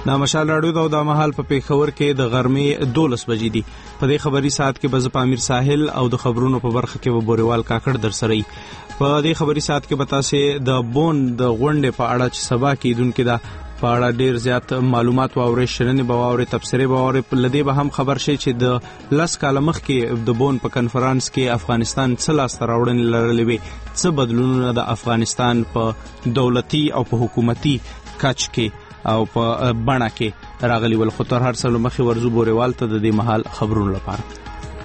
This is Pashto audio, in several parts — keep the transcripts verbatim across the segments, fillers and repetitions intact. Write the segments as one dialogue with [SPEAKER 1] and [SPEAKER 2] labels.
[SPEAKER 1] د مشال راډیو دا د مهال په پیښور کې د غرمې دولس بجې دي. په دې خبري ساعت کې به زه امیر ساحل او د خبرونو په برخه کې به بوريوال کاکړ در سره ای. په دې خبري ساعت کې به تاسو د بون د غونډې په اړه چې سبا کې دونکو دا په اړه ډیر زیات معلومات واوري، شرنې به واوري، تبصرې به واوري. په لدی به هم خبر شي چې د لاس کاله مخ کې د بون په کنفرانس کې افغانستان څه لاس راوړنې لرلې وي، څه بدلونونه د افغانستان په دولتي او په حکومتي کچ کې او په بڼه کې راغلي ول. خو تر هر څه مخې ورزو بوريوال ته د دې محل خبرونو لپاره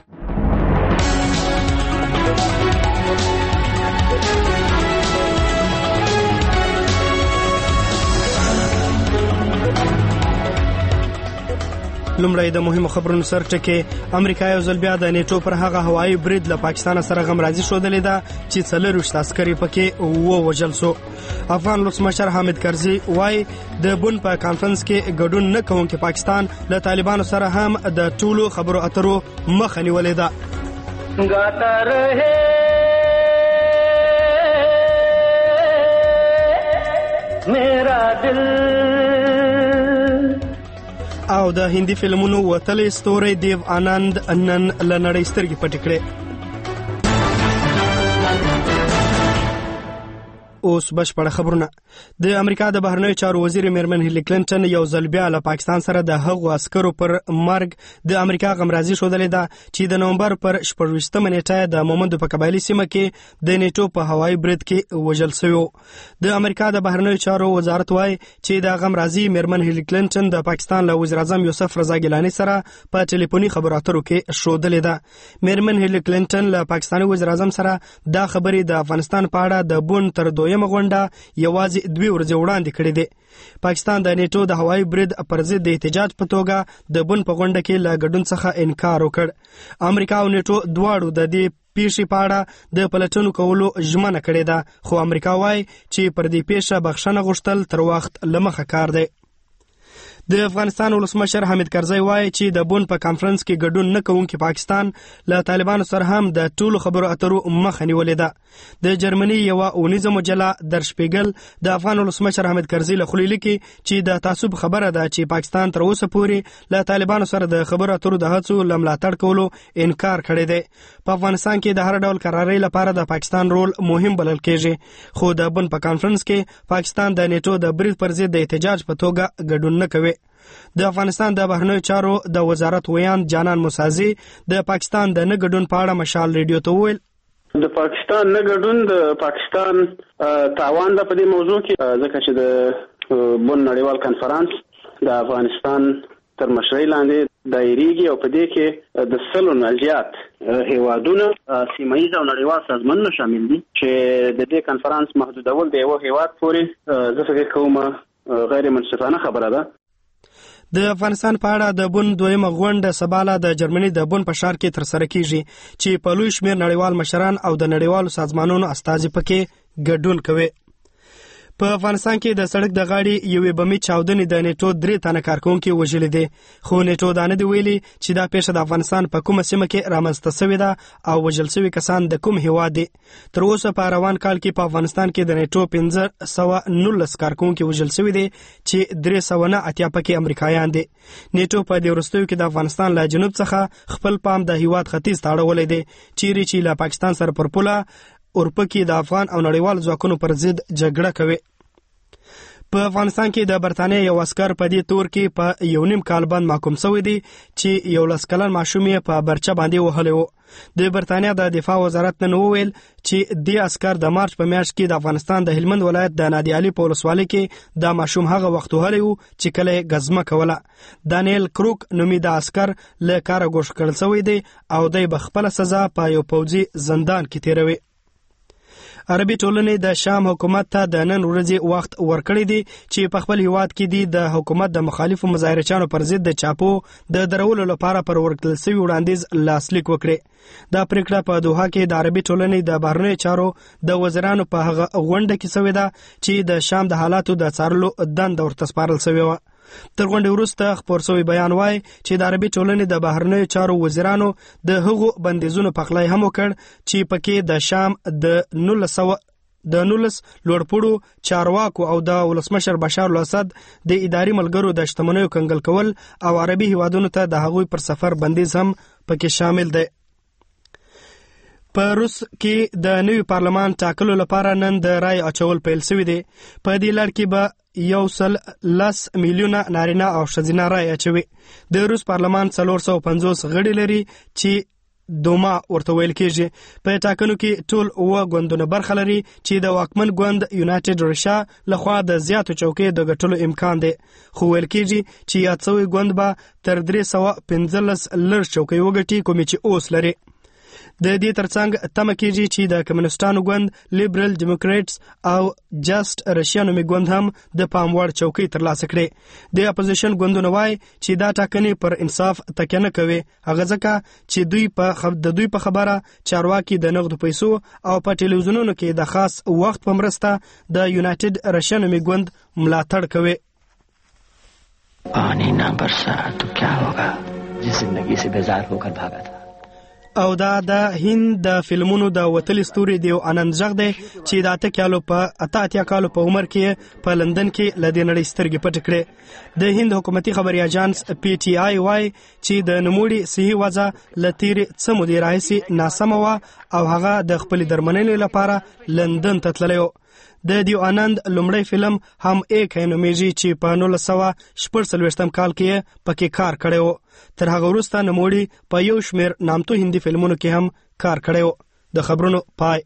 [SPEAKER 2] لومړی د مهمو خبرونو سر ټکي. امریکا یو ځل بیا د نیټو پر هغه هوایي برید له پاکستان سره غمرازي شودلې ده چې څلورویشت عسکري پکې ووژل سو. افغان ولسمشر حامد کرزي وایي د بون په کانفرنس کې ګډون نه کوونکی پاکستان له طالبانو سره هم د ټولو خبرو اترو مخه نیولې ده.
[SPEAKER 3] गाता रहे मेरा दिल.
[SPEAKER 2] او د هندي فلمونو وتلې ستوري دیو آنند نن لنړۍ سترګې پټې کړې. اوس بشپړ خبرونه. د امریکا د بهرنیو چارو وزیر میرمن هیلی کلینټن یو ځل بیا له پاکستان سره د هغو عسکرو پر مرګ د امریکا غمرازي شودلې ده چې د نومبر پر شپږویشتمه نیټه د مومندو په قبایلي سیمه کې د نیټو په هوایي برید کې وژل شوی. د امریکا د بهرنیو چارو وزارت وايي چې د غمرازي میرمن هیلی کلینټن د پاکستان له وزیر اعظم یوسف رضا ګیلانی سره په ټلیفوني خبرو اترو کې شودلې ده. میرمن هیلی کلینټن له پاکستاني وزیر اعظم سره دا خبرې د افغانستان په اړه د بون تر دویمه غونډه یوازې دوی ورځې وړاندې کړې دي. پاکستان د نیټو د هوایي برید پر ضد د احتجاج په توګه د بون په غونډه کې له ګډون څخه انکار وکړ. امریکا او نیټو دواړو د دې پیښې په اړه د پلټنو کولو ژمنه کړې ده، خو امریکا وایي چې پر دې پیښه بخښنه غوښتل تر وخت لمخه کار دی. د افغانستان ولسمشر حامد کرزي وایي چې د بون په کانفرنس کې ګډون نه کوونکی پاکستان له طالبانو سره هم د ټولو خبرو اترو مخه نیولې ده. د جرمني یو اونیزه مجله در شپیګل د افغان ولسمشر حامد کرزي له خولې لیکي چې د تعصب خبره ده چې پاکستان تر اوسه پورې له طالبانو سره د خبرو اترو د هڅو لملاتړ کولو انکار کړی دی. په افغانستان کې د هر ډول قرارۍ لپاره د پاکستان رول مهم بلل کېږي، خو د بون په کانفرنس کې پاکستان د نیټو د برید پر ضد د احتجاج په توګه ګډون نه کوي. د افغانستان د بهرنیو چارو د وزارت ویان جانان موسازي د پاکستان د نه ګډون په اړه مشال ریډیو ته وویل
[SPEAKER 4] د پاکستان نه ګډون د پاکستان تاوان د په دې موضوع کې ځکه چې د بون نړیوال کانفرنس د افغانستان تر مشرۍ لاندې دایریږي او په دې کې د سلو نه زیات هیوادونه سیمایي او نړیوال سازمانونه شامل دي چې د دې کانفرنس محدودول د یو هیواد پورې زه فکر کوم غیر منصفانه خبره ده.
[SPEAKER 2] د افغانستان په اړه د بون دویمه غونډه سباله د جرمني د بون په ښار کې ترسره کیږي چې په لوی شمېر نړیوال مشران او د نړیوالو سازمانونو استازي پکې ګډون کوي. په افغانستان کې د سړک د غاړې یوې بمي چاودنې د نیټو درې تنه کارکونکي وژلي دي، خو نیټو دا نه دی ویلي چې دا پیښه د افغانستان په کومه سیمه کې رامنځته شوې ده او وژل شوي کسان د کوم هیواد دي. تر اوسه په روان کال کې په افغانستان کې د نیټو پنځه سوه نولس کارکونکي وژل شوي دي چې درې سوه نه اتیا پکې امریکایان دي. نیټو په دې وروستیو کې د افغانستان له جنوب څخه خپل پام د هیواد ختیځ ته اړولی دی چیرې چې له پاکستان سره پر پوله اورپکې د افغان او نړیوال ځواکونو پر ضد جګړه کوي. په افغانستان کې د برتانیې یو عسکر په دې تور کې په یو نیم کال باندې محکوم شوی دی چې یو لس کلن ماشوم یې په برچه باندې وهلی و. د برتانیا د دفاع وزارت نن وویل چې دې عسکر د مارچ په میاشت کې د افغانستان د هلمند ولایت د نادي علي په ولسوالۍ کې د ماشوم هغه وخت وهلی و چې کله یې ګزمه کوله. دانیل کروک نومي د عسکر له کاره ګوښ کړل شوی دی او دی به خپله سزا په یو پوځي زندان کې تیروي. عربي ټولنې د شام حکومت ته د نن ورځې وخت ورکړی دی چې په خپل هیواد کې دی د حکومت د مخالفو مظاهرچیانو پر ضد د چاپو د درولو لپاره پر ورکړل شوي وړاندیز لاسلیک وکړي. دا پریکړه په دوحه کې د عربي ټولنې د بهرنیو چارو د وزیرانو په هغه غونډه کې شوې ده چې د شام د حالاتو د څارلو دنده ورته سپارل شوې وه. تر غونډې وروسته خپور شوی بیان وایي چې د عربي ټولنې د بهرنیو چارو وزیرانو د هغو بندیزونو پخلی هم وکړ چې پکې د شام د نولس سوه د نولس لوړپوړو چارواکو او د ولسمشر بشار الاسد د اداري ملګرو د شتمنیو کنګل کول او عربي هیوادونو ته د هغوی پر سفر بندیز هم پکې شامل دی. په روس کې د نوي پارلمان ټاکلو لپاره نن د رای اچول پیل شوی دی. په دې لړ کې به یو سل لس میلیونه نارینه او ښځینه رای اچوي. د روس پارلمان څلور سوه پنځوس غړي لري چې دوما ورته ویل کېږي. په ټاکنو کې ټول اووه ګوندونه برخه لري چې د واکمن ګوند یونایټډ رشیا لخوا د زیاتو چوکیو د ګټلو امکان دی، خو ویل کېږي چې یاد شوی ګوند به تر درې سوه پنځلس لږ چوکۍ وګټي کومې چې اوس لري. د دې ترڅنګ تمه کېږي چې د کمونستانو ګوند، لیبرل ډیموکریټس او جسټ رشیا نومي ګوند هم د پام وړ چوکۍ ترلاسه کړي. د اپوزیشن ګوندونه وایي چې دا ټاکنې پر انصاف تکیه نه کوي، هغه ځکه چې دوی په د دوی په خبره چارواکي د نغدو پیسو او په ټلویزیونونو کې د خاص وخت په مرسته د یونایټډ رشیا نومي ګوند ملاتړ کوي.
[SPEAKER 5] پانی نہ برسا تو کیا ہوگا جس زندگی سے بیزار ہو کر بھاگا تھا.
[SPEAKER 2] او دا د هند د فلمونو د وتلي ستوري دیو آنند ژغ دی چې د اته کالو په اته اتیا کالو په عمر کې په لندن کې له دې نړۍ سترګې پټې کړې. د هند حکومتي خبري اژانس پی ټي آی وایي چې د نوموړي صحي وضع له تېرې څه مودې راهیسې ناسمه وه او هغه د خپلې درملنې لپاره لندن ته تللی و. د دیو آنند لومړی فلم هم ایک ہے نومیږي چې په نولس سوه شپږ څلوېښتم کال کې پکې کار کړی و. تر هغه وروسته نوموړي په یو شمېر نامتو هندي فلمونو کې هم کار کړی و. د خبرونو پای.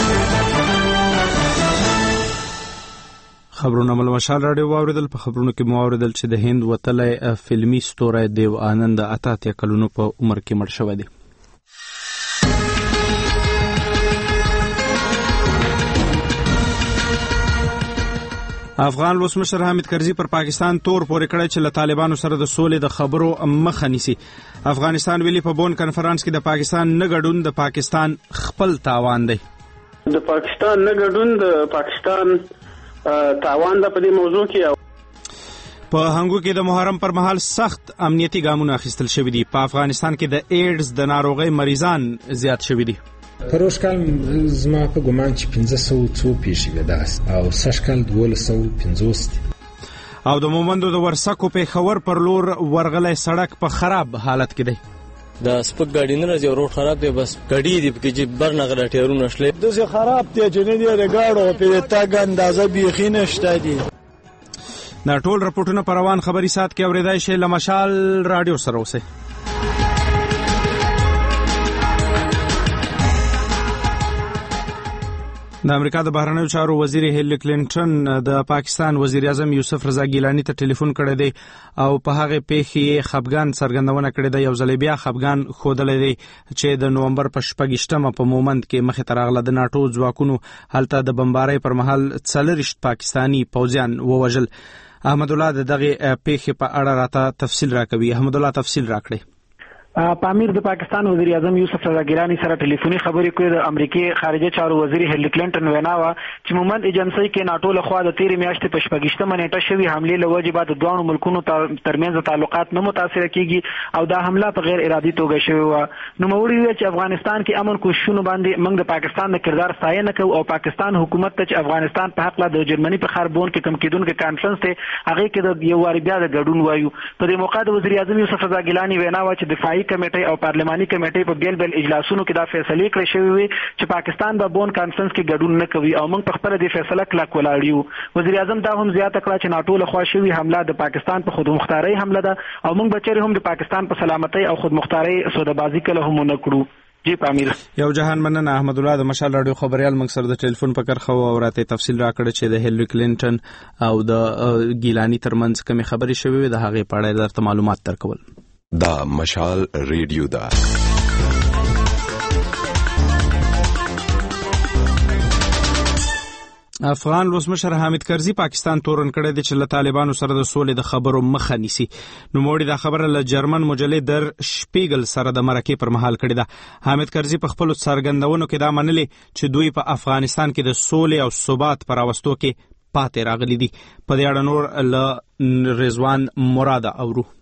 [SPEAKER 1] خبرونه مل مشال راډیو واوریدل. په خبرونو کې مو واوریدل چې د هند وتلی فلمي ستوری دیو آنند د اته اتیا کلونو په عمر کې مړ شوی دی. افغان ولسمشر حامد کرزي پر پاکستان تور پورې کړی چې له طالبانو سره د سولې د خبرو مخه نیسي. افغانستان ویلي په بون کنفرانس کې د پاکستان نه ګډون د پاکستان خپل تاوان دی.
[SPEAKER 4] د پاکستان نه ګډون د پاکستان تاوان ده په دې موضوع کې.
[SPEAKER 1] په هنګو کې د محرم پر مهال سخت امنیتي ګامونه اخیستل شوي دي. په افغانستان کې د ایډز د ناروغۍ مریضان زیات شوي دي.
[SPEAKER 6] پروش کال زما په ګمان چې پنځه سوه څو پیښې وې داسې او سږ کال دولس سوه پنځوس دي.
[SPEAKER 1] او د مومندو د ورسکو پېښور پر لور ورغلی سړک په خراب حالت کې دی.
[SPEAKER 7] د سپک ګاډي نه راځي، روډ خراب دی، بس ګاډي دی پکې چې بر نه غلا ټیرونه شلې داسې خراب دی چې نه دی د ګاډو په تاګ اندازه بیخي نشته دي.
[SPEAKER 1] دا ټول رپورټونه په روان خبري سات کې اورېدای شئ. له مشال راډیو سره اوسئ. د امریکا د بهرنیو چارو وزیر هیلری کلینټن د پاکستان وزیر اعظم یوسف رضا ګیلانی ته ټلیفون کړی دی او په هغه پیښې خفګان څرګندونه کړې ده. یو ځل بیا خفګان ښودلی دی چې د نومبر په شپږیشتمه په مومند کې مخې ته راغله. د ناټو ځواکونو هلته د بمبارۍ پر مهال څلرویشت پاکستاني پوځیان ووژل. احمد الله د دغه پیښې په اړه راته تفصیل راکوي. احمد الله تفصیل راکړئ.
[SPEAKER 8] پامیر د پاکستان وزیر اعظم یوسف رضا ګیلانی سره ټلیفوني خبرې کړې. د امریکای خارجه چارو وزیر هیلری کلینټن وینا وه چې مومند ایجنسۍ کې ناټو لخوا د تیرې میاشتې په شپږیشتمه نیټه شوې حملې له وجې بعد د دواړو ملکونو ترمنځ تعلقات نه متاثره کیږي او دا حمله په غیر ارادي توګه شوې وه. نوموړي وویل چې افغانستان کې امن کوششونو باندې موږ د پاکستان د کردار ستاینه کوو او پاکستان حکومت ته چې افغانستان په حق لا د جرمني په خاربون کې کم کېدونکي کانفرنس دی هغې کې د یو وارې بیا د ګډون وایو. په دې موقع د وزیر اعظم یوسف رضا ګیلانی وینا وه چې دفاعي کمیټۍ او پارلماني کمیټې په بیل بیل اجلاسونو کې دا فیصلې کړې شوې وي چې پاکستان به بون کانفرنس کې ګډون نه کوي او موږ په خپله دې فیصله کلک ولاړ یو. وزیر اعظم دا هم زیاته کړه چې ناټو لخوا شوې حمله د پاکستان په خودمختارۍ حمله ده او موږ به چیرې هم د پاکستان په سلامتۍ او خودمختارۍ سودهبازي کله هم ونه کړو. جی پامیر.
[SPEAKER 1] یو جهان مننه. احمد الله د مشال راډیو خبريال موږ سره د ټلیفون په کرخه او راته تفصیل راکړه چې د هیلری کلینټن او د ګیلانی ترمنځ کومې خبرې شوې د هغې په اړه درته معلومات درکول.
[SPEAKER 9] دا مشال ریډیو دا
[SPEAKER 1] افغان ولسمشر حامد کرزي پاکستان تورن کړی دی چې له طالبانو سره د سولې د خبرو مخه نیسي. نوموړي دا خبره له جرمن مجلې در شپیګل سره د مرکې پر مهال کړې ده. حامد کرزي په خپلو څرګندونو کې دا منلې چې دوی په افغانستان کې د سولې او ثبات پر راوستو کې پاتې راغلي دي. په دې اړه نور له رضوان مراد اورو.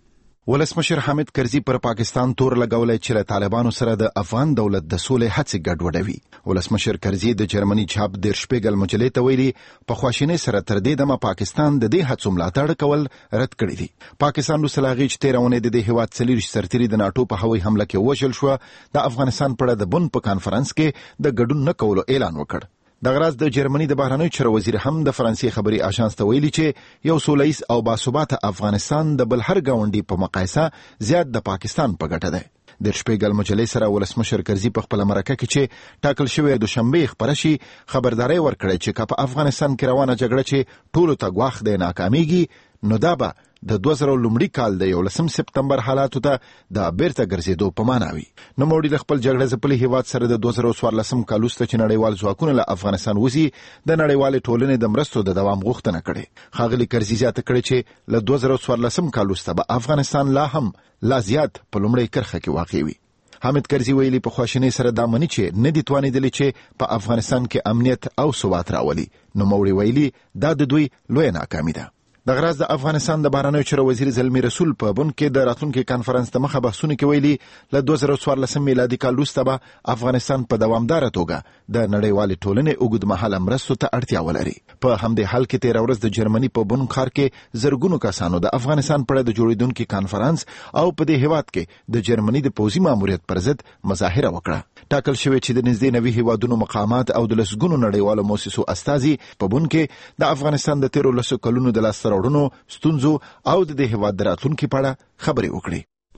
[SPEAKER 10] ولسمشر حامد کرزي پر پاکستان تور لګولای چې له طالبانو سره د افغان دولت د سولې هڅې ګډوډوي. ولسمشر کرزي د جرمني چاپ د شپږل مجلې ته ویلي په خواشینۍ سره تر دې دمه پاکستان د دې هڅو ملاتړ کول رد کړی دی. پاکستان وسلاغي چې تیرونه د دې هیواد څلور سرتيري د ناتو په هوایي حمله کې وژل شو د افغانستان په اړه د بن په کانفرنس کې د ګډون نه کولو اعلان وکړ. د غراز د جرمني د بهرنیو چارو وزیر هم د فرانسې خبري آژانس ته ویلي چې یو سولهییز او باثباته افغانستان د بل هر گاونډي په مقایسه زیات د پاکستان په ګټه ده. د شپږل مجلې سره ولسمشر کرزي په خپل مرکه کې چې ټاکل شوی د شنبه خبره شي خبرداري ورکړي چې په افغانستان کې روانه جګړه چې ټولو ته غواخ دی ناکاميږي نو دا به د دوه زره لومړي کال د یولسم سپتمبر حالاتو ته د بیرته ګرځېدو په معنا وي. نو موړي د خپل جګړه ځپلي هیواد سره د دوه زره څوارلسم کال وروسته چې نړیوال ځواکونه له افغانستان وځي د نړیوالې ټولنې د مرستو د دوام غوښتنه کړې. ښاغلي کرزي زیاته کړې چې له دوه زره څوارلسم کال وروسته به افغانستان لا هم لا زیات په لومړۍ کرښه کې واقع وي. حامد کرزي ویلي په خواشینۍ سره دا مني چې نه دي توانېدلي چې په افغانستان کې امنیت او ثبات راولي. نو موړي ویلي دا د دوی لویه ناکامي ده. د غراز د افغانستان د بهرنیو چارو وزیر زلمی رسول په بن کې د راتلونکي کانفرنس د مخه بحثونه کې ویلي له دوه زره څوارلسم میلادي کال وروسته به افغانستان په دوامداره توګه د نړیوالې ټولنې اوږدمهاله مرستو ته اړتیا ولري. په همدې حال کې تېره ورځ د جرمني په بن ښار کې زرګونو کسانو د افغانستان په اړه د جوړېدونکي کانفرنس او په دې هیواد کې د جرمني د پوځي ماموریت پر ضد مظاهره وکړه. ټاکل شوی چې د نږدې نوي هیوادونو مقامات او د لسګونو نړیوالو مؤسسو استازي په بن کې د افغانستان د تیرو لسو کلونو د لاسته راوړنو ستونزو او د دې هیواد د راتلونکي په اړه خبرې وکړي.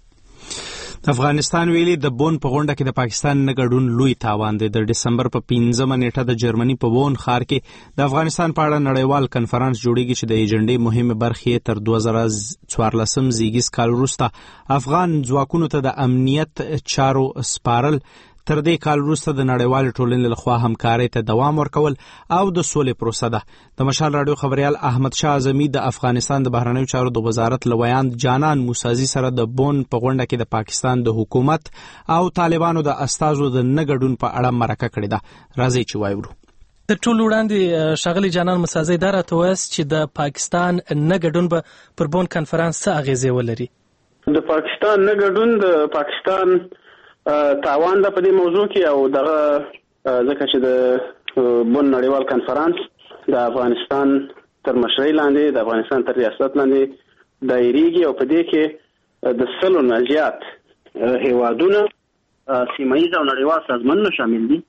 [SPEAKER 1] افغانستان ویلي د بون په غونډه کې د پاکستان نه ګډون لوی تاوان دی. د ډسمبر په پنځمه نیټه د جرمني په بون ښار کې د افغانستان په اړه نړیوال کنفرانس جوړیږي چې د ایجنډې مهمه برخې تر دوه زره څوارلسم زیږیز کال وروسته افغان ځواکونو ته د امنیت چارو سپارل تر دې کال وروسته د نړیوال ټولنې لخوا همکارۍ ته دوام ورکول او د سولې پروسه ده. د مشال رادیو خبريال احمد شاه اعظمي د افغانستان د بهرنیو چارو د وزارت لویان جانان موسازي سره د بون په غونډه کې د پاکستان د حکومت او طالبانو د استازو د نه ګډون په اړه مرکه کړې ده. راځي چې وایو.
[SPEAKER 11] د ټولو وړاندې ښاغلي جانان موسازي دا راته وایي چې د پاکستان نه ګډون به پر بون کنفرانس څه اغیزې ولري.
[SPEAKER 4] د پاکستان نه ګډون د پاکستان تاوان ده په دې موضوع کې او دغه ځکه چې د بن نړیوال کانفرنس د افغانستان تر مشرۍ لاندې د افغانستان تر ریاست لاندې دایریږي او په دې کې د سلو نه زیات هیوادونه سیمه‌ییز او نړیوال سازمانونه شامل دي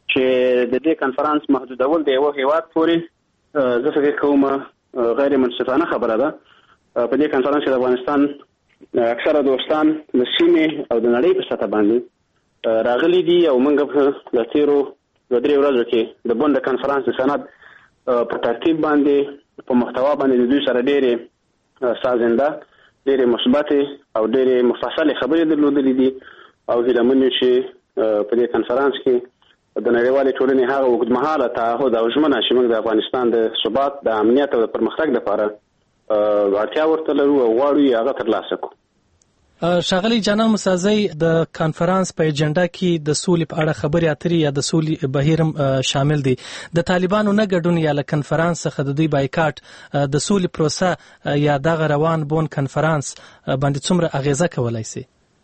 [SPEAKER 4] چې د دې کانفرنس محدودول د یو هیواد پورې زه فکر کوم غیر منصفانه خبره ده. په دې کانفرنس کې د افغانستان اکثره دوستان د سیمې او د نړۍ په سطح باندې راغلي دي او موږ په د تیرو د درې ورځو کې د بن د کانفرنس سند په ترتیب باندې په محتوا باندې د دوی سره ډېرې سازنده ډېرې مثبتې او ډېرې مفصلې خبرې درلودلې دي او هیله من یو چې په دې کانفرنس کې د نړیوالې ټولنې هغه اوږدمهاله تعهد او ژمنه چې موږ د افغانستان د ثبات د امنیت او د پرمختګ لپاره اړتیا ورته لرو او غواړو هغه ترلاسه کړو.
[SPEAKER 11] ښاغلي جانان موسازي د کانفرنس په ایجنډا کې د سولې په اړه خبرې اترې یا د سولې بهیر هم شامل دي. د طالبانو نه ګډون یا له کانفرنس څخه د دوی بایکاټ د سولې پروسه یا دغه روان بون کانفرنس باندې څومره اغیزه کولای شي؟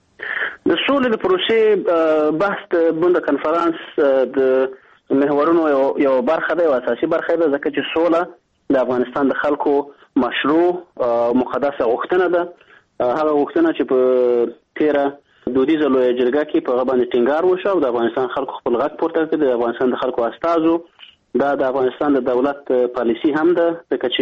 [SPEAKER 4] د سولې د پروسې بحث د بون د کانفرنس د محورونو یو برخه ده او اساسي برخه ده ځکه چې سوله د افغانستان د خلکو مشروع مقدسه غوښتنه ده. هغه غوښتنه چې په تیره دودیزه لویه جرګه کې په هغه باندې ټینګار وشو او د افغانستان خلکو خپل غږ پورته کړ. د افغانستان د خلکو استازو دا د افغانستان د دولت پالیسي هم ده ځکه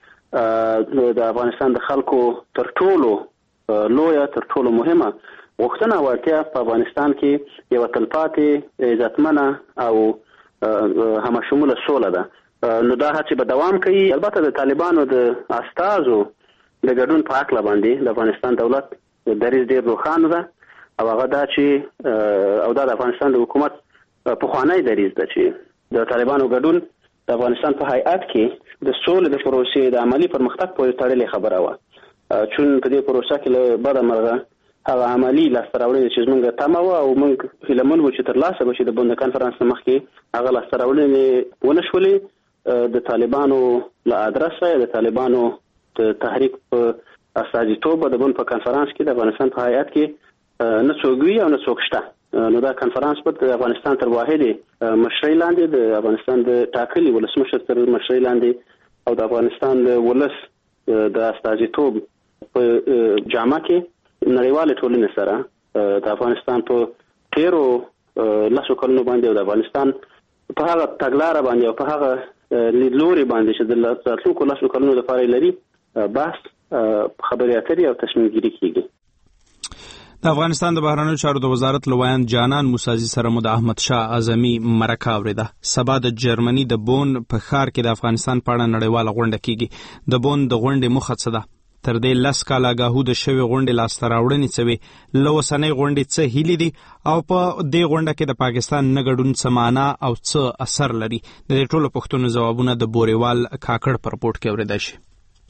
[SPEAKER 4] چې د افغانستان د خلکو تر ټولو لویه تر ټولو مهمه غوښتنه او اړتیا په افغانستان کې یوه تلپاتې عزتمنه او همشموله سوله ده. نو دا هڅې به دوام کوي. البته د طالبانو د استازو د ګډون په هکله باندې د افغانستان دولت دریځ ډېر روښانه ده او هغه دا چې او دا د افغانستان د حکومت پخوانی دریځ ده چې د طالبانو ګډون د افغانستان په هیئت کې د سولې د پروسې د عملي پرمختګ پورې تړلې خبره وه چون په دې پروسه کې له بده مرغه هغه عملي لاسته راوړنې چې زموږ تمه وه او موږ هیله من وو چې ترلاسه به شي د بن د کانفرنس نه مخکې هغه لاسته راوړنې ونه شولې. د طالبانو له ادرسه د طالبانو د تحریک په استازیتوب د بن په کانفرنس کې د افغانستان په هیئت کې نه څوک وي او نه څوک شته. نو دا کانفرنس په د افغانستان تر واحدې مشرۍ لاندې د افغانستان د ټاکلي ولسمشر تر مشرۍ لاندې او د افغانستان د ولس د استازیتوب په جامه کې نړیوال ټولنې سره د افغانستان په تیرو لسو کلونو باندې او د افغانستان په هغه تګلاره باندې او په هغه لیدلوري باندې چې د راتلونکو لسو کلونو لپاره لري بحث خبرې اترې او تصمیم ګیري کیږي.
[SPEAKER 1] د افغانستان د بهرنیو چارو د وزارت لویان جانان موسازي سره مو د احمد شاه اعظمي مرکه اورېده. سبا د جرمني د بون په ښار کې د افغانستان په اړه نړیواله غونډه کیږي. د بون د غونډې موخه څه ده؟ تر دې لس کاله آګاهو د شوې غونډې لاسته راوړنې څه وې؟ له اوسنۍ غونډې څه هیلې دي او په دې غونډه کې د پاکستان نه ګډون څه معنا او څه اثر لري؟ د دې ټولو پوښتنو ځوابونه د بوريوال کاکړ په رپورټ کې اورېدای شي.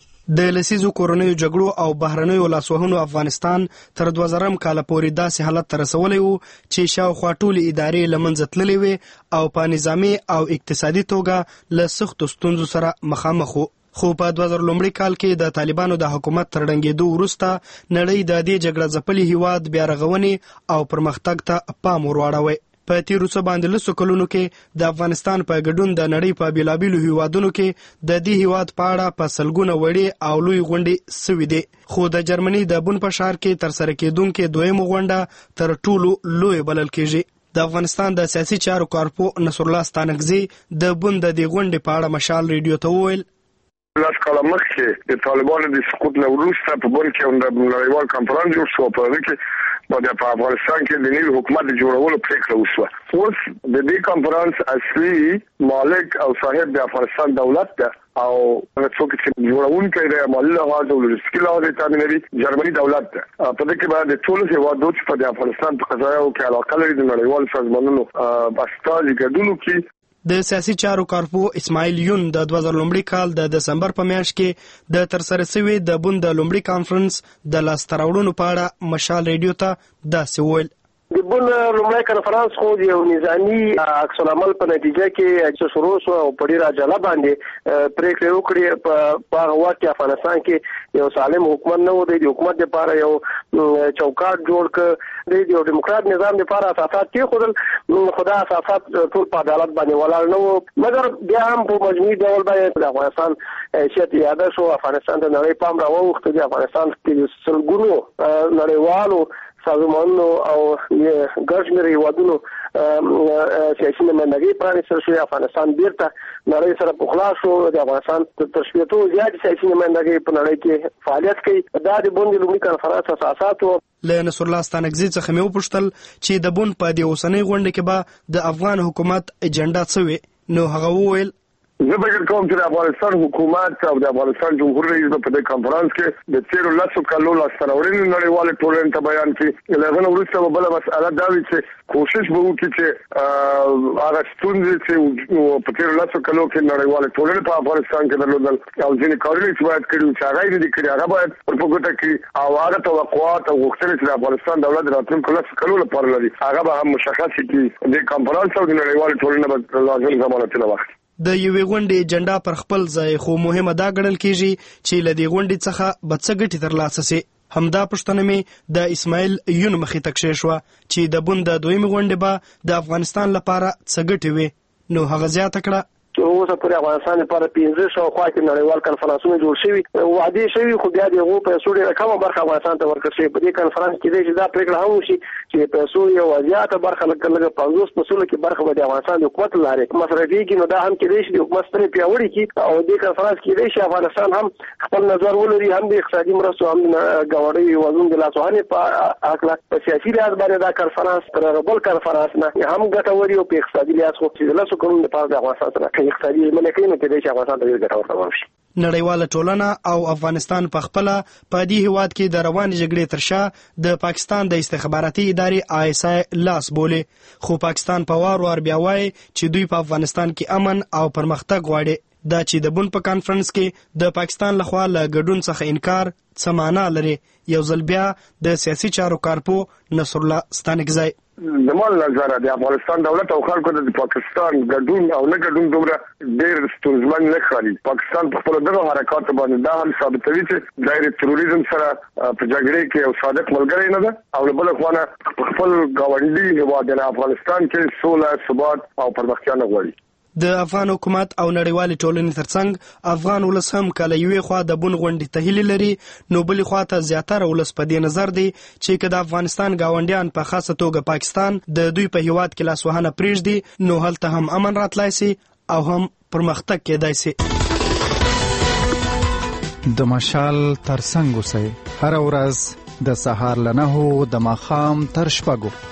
[SPEAKER 2] د لسیزو کورنیو جګړو او بهرنیو لاسوهنو افغانستان تر دوه زرم کاله پورې داسې حالت ته رسولی و چې شاوخوا ټولې ادارې له منځه تللې وې او په نظامي او اقتصادي توګه له سختو ستونزو سره مخامخ و. خو په دوه زره لومړي کال کې د طالبانو د حکومت تر ړنګېدو وروسته نړۍ د دې جګړه ځپلي هیواد بیا رغونې او پرمختګ ته پام ور واړوي. په تیرو څه باندې لسو کلونو کې د افغانستان په ګډون د نړۍ په بیلابیلو هیوادونو کې د دې هیواد په اړه په سلګونه وړې او لوی غونډې سوي دي. خو د جرمني د بون په ښار کې ترسره کېدونکې دویمه غونډه تر ټولو لوی بلل کېږي. د افغانستان د سیاسي چارو کارپو نصرالله ستانکزي د بون د دې غونډې په اړه مشال ریډیو ته وویل
[SPEAKER 12] لاس کاله مخکې د طالبانو د سقوط نه وروسته په بون کې د نړیوال کانفرنس جوړ شو په هغه کې باندې په افغانستان کې د نوي حکومت جوړولو پریکړه وشوه. اوس د دې کانفرنس اصلي مالک او صاحب د افغانستان دولت ده او څوک چې جوړونکی دی مالي لحاظ او لوجستیکي لحاظ تامینوي جرمني دولت ده. په دې کې باید د ټولو هیوادونو چې په افغانستان په قضایاو کې علاقه لري د نړیوال سازمانونو استازي ګډون کوي.
[SPEAKER 2] د سیاسي چارو کارپو اسماعیل یون د دوه زره لومړي کال د دسمبر په میاشت کې د ترسره شوي د بون د لومړي کانفرنس د لاسته راوړنو په اړه مشال ریډیو ته داسې وویل
[SPEAKER 13] د بون لومړی کنفرانس خو د یو نظامي عکس العمل په نتیجه کې چې شروع شو او په ډیر عجله باندې پریکړه وکړي په هغه وخت کې افغانستان کې یو سالم حکومت نه و. د حکومت لپاره یو چوکاټ جوړ کړ د یو دیموکرات نظام لپاره اساسات کې خودل خدا اساسات ټول په عدالت باندې ولاړ نه و مګر بیا هم په مجموعي ډول باندې د افغانستان حیثیت یاد شو. افغانستان ته نړۍ پام راووخته. د افغانستان کې سلګونو نړیوالو سازمانونو او ګرځمري هیوادونو سیاسي نمائندګي پرانیستل شوې. افغانستان بیرته نړۍ سره پخلا شو. د افغانستان تر شپېتو زیات سیاسي نمائندګي په نړۍ کې فعالیت کوي. دا د بون د لومړي کنفرانس اساسات وو.
[SPEAKER 2] له نصرالله ستانکزي څخه مې وپوښتل چې د بون په دې اوسنۍ غونډه کې به د افغان حکومت اجنډا څه وي نو هغه وویل
[SPEAKER 12] زه فکر کوم چې د افغانستان حکومت او د افغانستان جمهور رئیس په دې کانفرنس کې د تیرو لسو کلونو لاسته راوړنې نړیوالې ټولنې ته بیان کړي. له هغه وروسته به بله مسأله دا وي چې کوشش به وکړي چې هغه ستونزې چې په تیرو لسو کلونو کې نړیوالې ټولنې په افغانستان کې درلودل او ځینې کارونه چې باید کړي چې هغه یې نه دي کړي هغه باید ورپه ګوته کړي او هغه توقعات او غوښتنې چې د افغانستان دولت د راتلونکو لسو کلونو لپاره لري هغه به هم مشخص کړي. د کانفرنس او د نړیوالې ټولنې به لازم ضمانتونه واخلي.
[SPEAKER 2] د یوې غونډې اجنډا پر خپل ځای خو مهمه دا ګڼل کېږي چې له دې غونډې څخه به څه ګټې ترلاسه سي. همدا پوښتنه مې د اسماعیل یون مخې ته کښېښوه چې د بون د دویمې غونډې به د افغانستان لپاره څه ګټې وي نو هغه زیاته کړه
[SPEAKER 13] اوس په افغانستان لپاره پنځه سوه خوا کې نړیوال کنفرانسونه جوړ شوي وعدې شوي خو بیا د هغو پیسو ډېره کمه برخه افغانستان ته ورکړل شوې. په دې کنفرانس کې دی چې دا پرېکړه هم وشي چې پیسو یوه زیاته برخه لکه لږه پنځوس په سلو کې برخه به د افغانستان د حکومت له لارې مصرفي کړي. نو دا هم کېدای شي د حکومت ستنې پیاوړې کړي او دې کنفرانس کېدای شي افغانستان هم خپل نظر ولري هم د اقتصادي مرستو هم د ګاونډیو هیوادونو د لاسوهنې په هکله په سیاسي لحاظ باندې دا کنفرانس تر هغه بل کنفرانس نه هم ګټور او په اقتصادي لحاظ خو چې د لسو کلونو لپاره د افغانستان سره اقتصادي منکې
[SPEAKER 2] نړیواله ټولنه او افغانستان په خپله په دې هیواد کې د روانې جګړې تر شا د پاکستان د استخباراتي ادارې آی اس آی لاس بولي. خو پاکستان په وار وار بیا وایي چې دوی په افغانستان کې امن او پرمختګ غواړي. دا چې د بون په کانفرنس کې د پاکستان لخوا له ګډون څخه انکار څه معنا لري؟ یو ځل بیا د سیاسي چارو کارپو نصرالله ستانکزی
[SPEAKER 12] د مال نظر د افغانستان دولت او خلکو د پاکستان ګډون او نه ګډون دومره ډېر ستونزمن نه ښکاري. پاکستان په خپل دغه حرکات باندې دا هم ثابتوي چې دایره تروریزم سره په جګړه کې یو صادق ملګری نه ده او بل خو نه خپل ګاونډي هیواد د افغانستان کې سوله ثبات او پرمختیا نه غواړي.
[SPEAKER 2] د افغان حکومت او نړیوالې ټولنې ترڅنګ افغان ولس هم کله یوې خوا د بون غونډې ته هیلې لري، نو بلې خوا ته زیاتره ولس په دې نظر دی چې که د افغانستان ګاونډیان په خاصه توګه پاکستان د دوی په هیواد کې لاسوهنه پرېږدي، نو هلته هم امن راتلای سي او هم پرمختګ کېدای سي.
[SPEAKER 14] د مشال ترڅنګ اوسئ، هره ورځ د سهار له نهو د ماښام تر شپږو.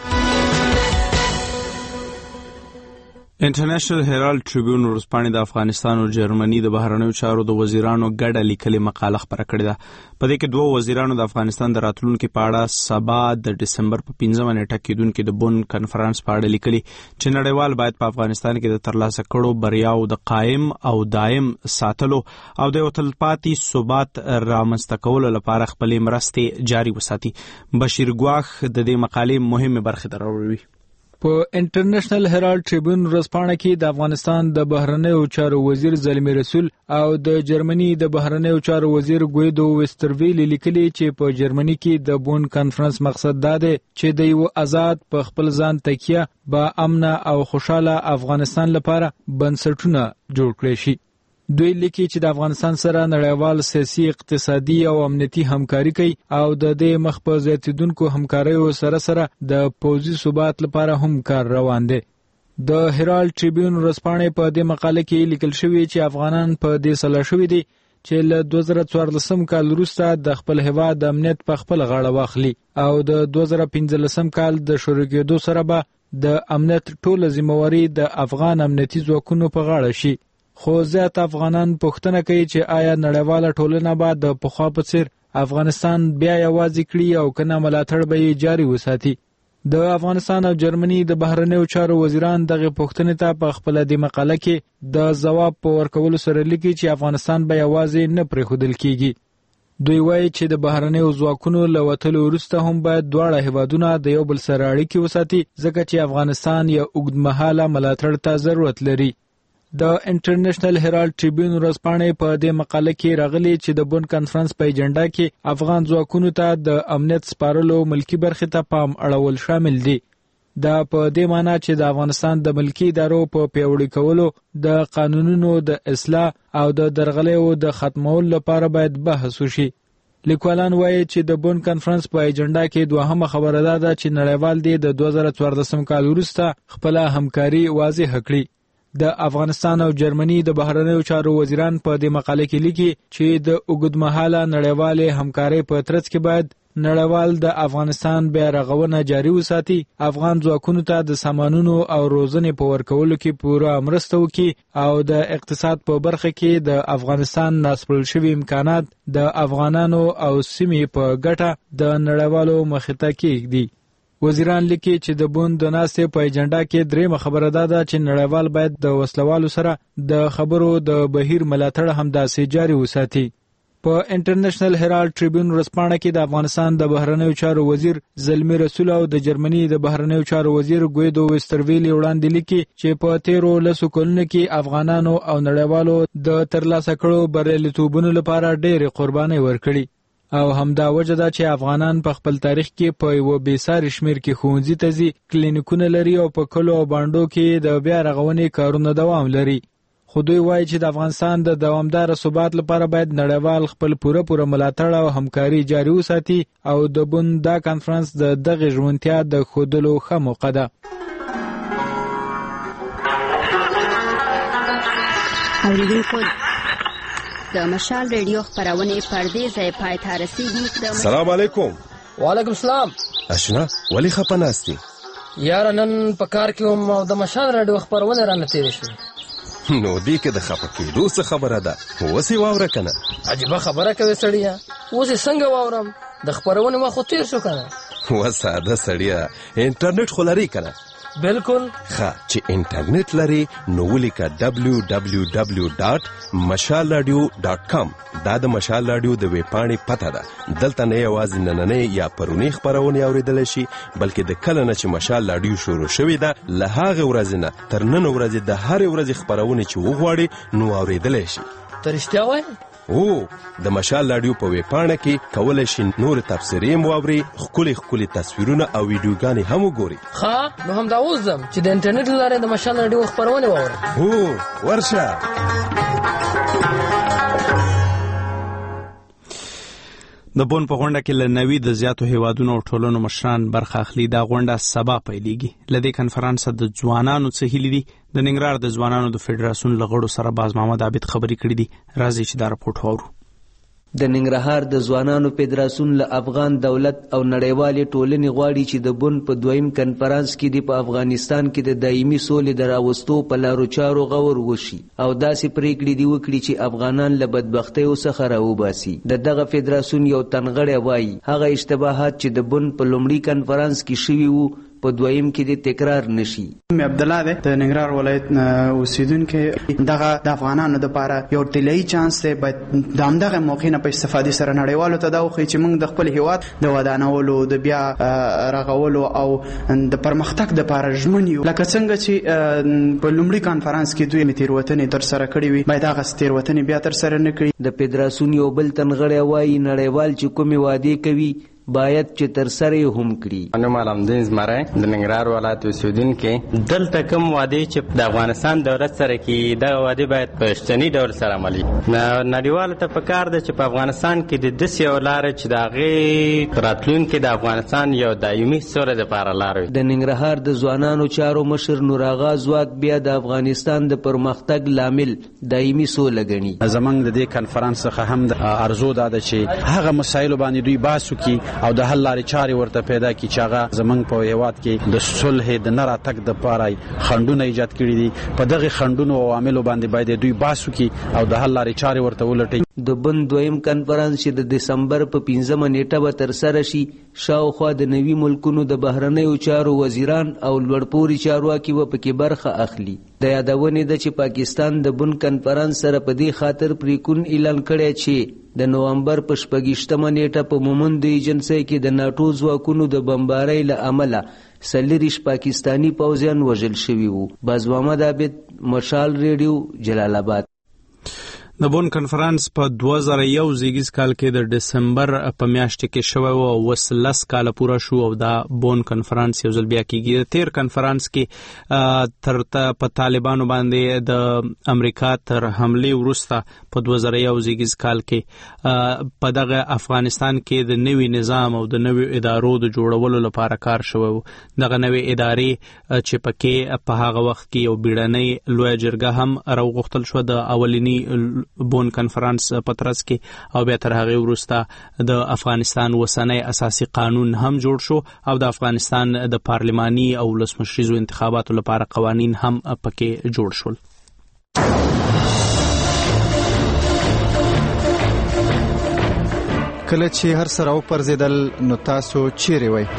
[SPEAKER 1] انټرنیشنل هیرالډ ټریبیون ورځپاڼې د افغانستان او جرمني د بهرنیو چارو د وزیرانو ګډه لیکلې مقاله خپره کړې ده. په دې کې دوه وزیرانو د افغانستان د راتلونکي په اړه سبا د ډسمبر په پنځمه نیټه کېدونکي د بون کنفرانس په اړه لیکلي چې نړیوال باید په افغانستان کې د ترلاسه کړو بریاو د قائم او دائم ساتلو او د یو تلپاتې ثبات رامنځته کولو لپاره خپلې مرستې جاري وساتي. بشیر ګواخ د دې مقالې مهمه برخه دروړي.
[SPEAKER 15] په انټرنیشنل هیرالډ ټریبیون ورځپاڼه کې د افغانستان د بهرنیو چارو وزیر زلمی رسول او د جرمني د بهرنیو چارو وزیر ګویدو وسترویل لیکلي چې په جرمني کې د بون کانفرنس مقصد دا دی چې د یو آزاد په خپل ځان تکیه با امن او خوشاله افغانستان لپاره بنسټونه جوړ کړي شي. دوی لیکي چې د افغانستان سره نړیوال سیاسي، اقتصادي او امنیتي همکاري کوي او د دې مخ په زیاتیدونکو همکاریو سره سره د پوځي ثبات لپاره هم کار روان دی. د هیرالډ ټریبیون ورځپاڼې په دې مقاله کې لیکل شوی چې افغانان په دې سلا شوي دي چې له دوه زره څوارلسم کال وروسته د خپل هیواد د امنیت په خپل غاړه واخلي او د دوه زره پنځلسم کال د شروع کېدو سره به د امنیت ټوله ذمہواري د افغان امنیتي ځواکونو په غاړه شي. خو زیات افغانان پوښتنه کوي چې آیا نړیواله ټولنه به د پخوا په څیر افغانستان بیا یوازې کړي او کنه ملاتړ به یې جاري وساتي. د افغانستان او جرمني د بهرنیو چارو وزیران دغه پوښتنې ته په خپل د مقاله کې د ځواب په ورکولو سره لیکي چې افغانستان به یوازې نه پرېښودل کیږي. دوی وایي چې د بهرنیو ځواکونو له وتلو وروسته هم باید دواړه هیوادونه د یو بل سره اړیکې وساتي، ځکه چې افغانستان یو اوږدمهاله ملاتړ ته ضرورت لري. د انټرنیشنل هیرالډ ټریبیون ورځپاڼې په دې مقاله کې راغلي چې د بون کانفرنس په ایجنډا کې افغان ځواکونو ته د امنیت سپارلو ملکی برخې ته پام اړول شامل دي. دا په دې معنی چې د افغانستان د ملکی ادارو په پیاوړي کولو، د قانونونو د اصلاح او د درغلیو د ختمولو لپاره باید بحث وشي. لیکوالان وایي چې د بون کانفرنس په ایجنډا کې دوهمه خبره ده چې نړیوال دی د دوه زره څوارلسم کال وروسته خپل همکاري واضح کړي. د افغانستان او جرمني د بهرنیو چارو وزیران په دې مقاله کې لیکي چې د اوږدمهاله نړیوالې همکارۍ په ترڅ کې باید نړیوال د افغانستان بیا رغونه جاري وساتي، افغان ځواکونو ته د سامانونو او روزنې په ورکولو کې پوره مرسته وکړي او د اقتصاد په برخه کې د افغانستان ناسپړل شوي امکانات د افغانانو او سیمې په ګټه د نړیوالو مخې ته کېږدي. وزیران لیکي چې د بون د ناستې په ایجنډا کې درېمه خبره دا ده چې نړیوال باید د وسلوالو سره د خبرو د بهیر ملاتړ همداسې جاري وساتي. په انټرنیشنل هیرالډ ټریبیون ورځپاڼه کې د افغانستان د بهرنیو چارو وزیر زلمی رسول او د جرمني د بهرنیو چارو وزیر ګویدو وسترویل وړاندې لیکي چې په تیرو لسو کلونو کې افغانانو او نړیوالو د ترلاسه کړو بریالیتوبونو لپاره ډېرې قربانۍ ورکړي او همدا وجه ده چې افغانان په خپل تاریخ کې په یو بېساري شمیر کې ښوونځي ته ځي، کلینیکونه لري او په کلو او بانډو کې د بیا رغونې کارونه دوام لري. خو دوی وایي چې د افغانستان د دوامدار ثبات لپاره باید نړیوال خپل پوره پوره ملاتړ او همکاري جاري وساتي او د بون دا کانفرنس د دغه ژمنتیا د ښودلو ښه موقع ده.
[SPEAKER 16] اوریدونکو د مشال ریډیو خبرونه پردې ځای پای ته رسیدي.
[SPEAKER 9] سلام علیکم.
[SPEAKER 17] وعلیکم السلام.
[SPEAKER 9] اشنا ولی خپناستی؟
[SPEAKER 17] یار نن په کار کې هم او د مشال ریډیو خبرونه رانه تیر شو.
[SPEAKER 9] نو دې کې د خپکېدو څه خبره ده؟ وسی واوره کنه.
[SPEAKER 17] عجیب خبره کوي سړیا. وسی څنګه واورم؟ د خبرونه ما خو تیر شو کنه.
[SPEAKER 9] وساده سړیا انټرنیټ خو لري کنه.
[SPEAKER 17] بالکل.
[SPEAKER 9] ښه چې انټرنیټ لري نو ولیکه دبلیو دبلیو دبلیو ډاټ مشال رادیو ډاټ کام. دا د مشال رادیو د ویب پاڼې پته ده. دلته نه یوازې نننۍ یا پرونی خپرونې اوریدلی شي بلکې د کله نه چې مشال رادیو شروع شوې ده له هغې ورځې نه تر نن ورځې د هرې ورځې خپرونې چې وغواړي نو اوریدلی شي.
[SPEAKER 17] ته رښتیا وایې؟
[SPEAKER 9] او د مشال رادیو په ویب پاڼه کې کولی شي نور تبصرې هم واوري، ښکلي ښکلي تصویرونه او ویډیوګانې هم وګوري.
[SPEAKER 17] ښه نو همدا اوس ځم چې د انټرنیټ له لارې د مشال رادیو خپرونې واورم.
[SPEAKER 9] هو ورشه.
[SPEAKER 1] د بون په غونډه کې له نوي د زیاتو هیوادونو او ټولنو مشران برخه اخلي. دا غونډه سبا پیلېږي. له دې کنفرانس د ځوانانو څه هیلې دي؟ د ننګرهار د ځوانانو د فدراسیون له غړو سره باز محمد عابد خبرې کړې دي. راځئ چې دا راپورټ واورو.
[SPEAKER 18] د ننګرهار د ځوانانو فدراسیون له افغان دولت او نړیوالې ټولنې غواړي چې د بون په دویم کنفرانس کې د په افغانستان کې د دایمي سولې د راوستو په لارو چارو غور وشي او داسې پریکړې دي وکړي چې افغانان له بدبختیو څخه راوباسي. د دغه فدراسیون یو تنغړی وایي هغه اشتباهات چې د بون په لومړي کنفرانس کې شوي وو په دویم کې د تکرار نشي.
[SPEAKER 19] مې عبد الله ده د ننګرهار ولایت اوسیدونکو. دغه د افغانانو لپاره یو طلایي چانس دی. باید د همدغه موقع نه په استفادې سره نړیوالو ته دا وښیي چې موږ د خپل هیواد د ودانولو د بیا رغولو او د پرمختګ لپاره ژمن یو. لکه څنګه چې په لومړي کانفرنس کې دوی تېروتنې ترسره کړې وي باید هغه تېروتنې بیا ترسره نه کړي.
[SPEAKER 18] د فدراسیون یو بل تنغړی وایي نړیوال چې کومې وعدې کوي باید چې تر سره یې هم کړي.
[SPEAKER 20] نوم علمدین زمری د ننګرهار ولایت اوسیدونکی. دلته کوم وعدې چې د افغانستان دولت سره کوي دغه وعدې باید په رښتیني ډول سره عملي. نړیوالو ته پکار ده چې په افغانستان کې د داسې یو لاره چې د هغې راتلونکي د افغانستان یو دایمي سوله دپاره لاره وي.
[SPEAKER 18] د ننګرهار د ځوانانو چارو مشر نوراغا ځواک بیا د افغانستان د پرمختګ لامل دایمي سوله ګڼي.
[SPEAKER 21] زمونږ د دې کنفرانس څخه هم د ارزو دا ده چې هغه مسایلو باندې دوی بحث وکړي او د حل لارې چارې ورته پیدا کړي چې هغه زمونږ په هیواد کې د صلح د نه راتګ دپاره خنډونه ایجاد کړي دي. په دغې خنډونو او عواملو باندې باید دوی بحث وکړي او د حل لارې چارې ورته ولټوي.
[SPEAKER 18] د بن دویم کنفرانس چې د دسمبر په پنځمه نیټه به ترسره شي شاوخوا د نوي ملکونو د بهرنیو چارو وزیران او لوړپوړي چارواکي به پکې برخه اخلي. د یادونې ده چې پاکستان د بن کنفرانس سره په دې خاطر پریکون اعلان کړی چې د نومبر په شپږیشتمه نیټه په مومند ایجنسۍ کې د ناټو ځواکونو د بمبارۍ له امله څلېرویشت پاکستاني پوځیان وژل شوي وو. باز محمد عابد مشال ریډیو جلال آباد.
[SPEAKER 1] د بون کنفرانس په دوه زره یو زیږیز کال کې د ډسمبر په میاشت کې شوی و او اوس لس کاله پوره شو او دا بون کنفرانس یو ځل بیا کیږي. د تیر کنفرانس کې تر په طالبانو باندې د امریکا تر حملې وروسته په دوه زره یو زیږیز کال کې په دغه افغانستان کې د نوي نظام او د نوي ادارو د جوړولو لپاره کار شوی و. دغه نوي ادارې چې پکې په هغه وخت کې یو بیړنۍ لویه جرګه هم راوغوښتل شوه د اولینی بون کنفرانس پترس کې او بیا تر هغه وروسته د افغانستان وسنۍ اساسي قانون هم جوړ شو او د افغانستان د پارلماني او ولسمشریزو انتخاباتو لپاره قوانین هم پکې جوړ شول.
[SPEAKER 14] کله چې هر سره او پرزیدل نو تاسو چیرې وای؟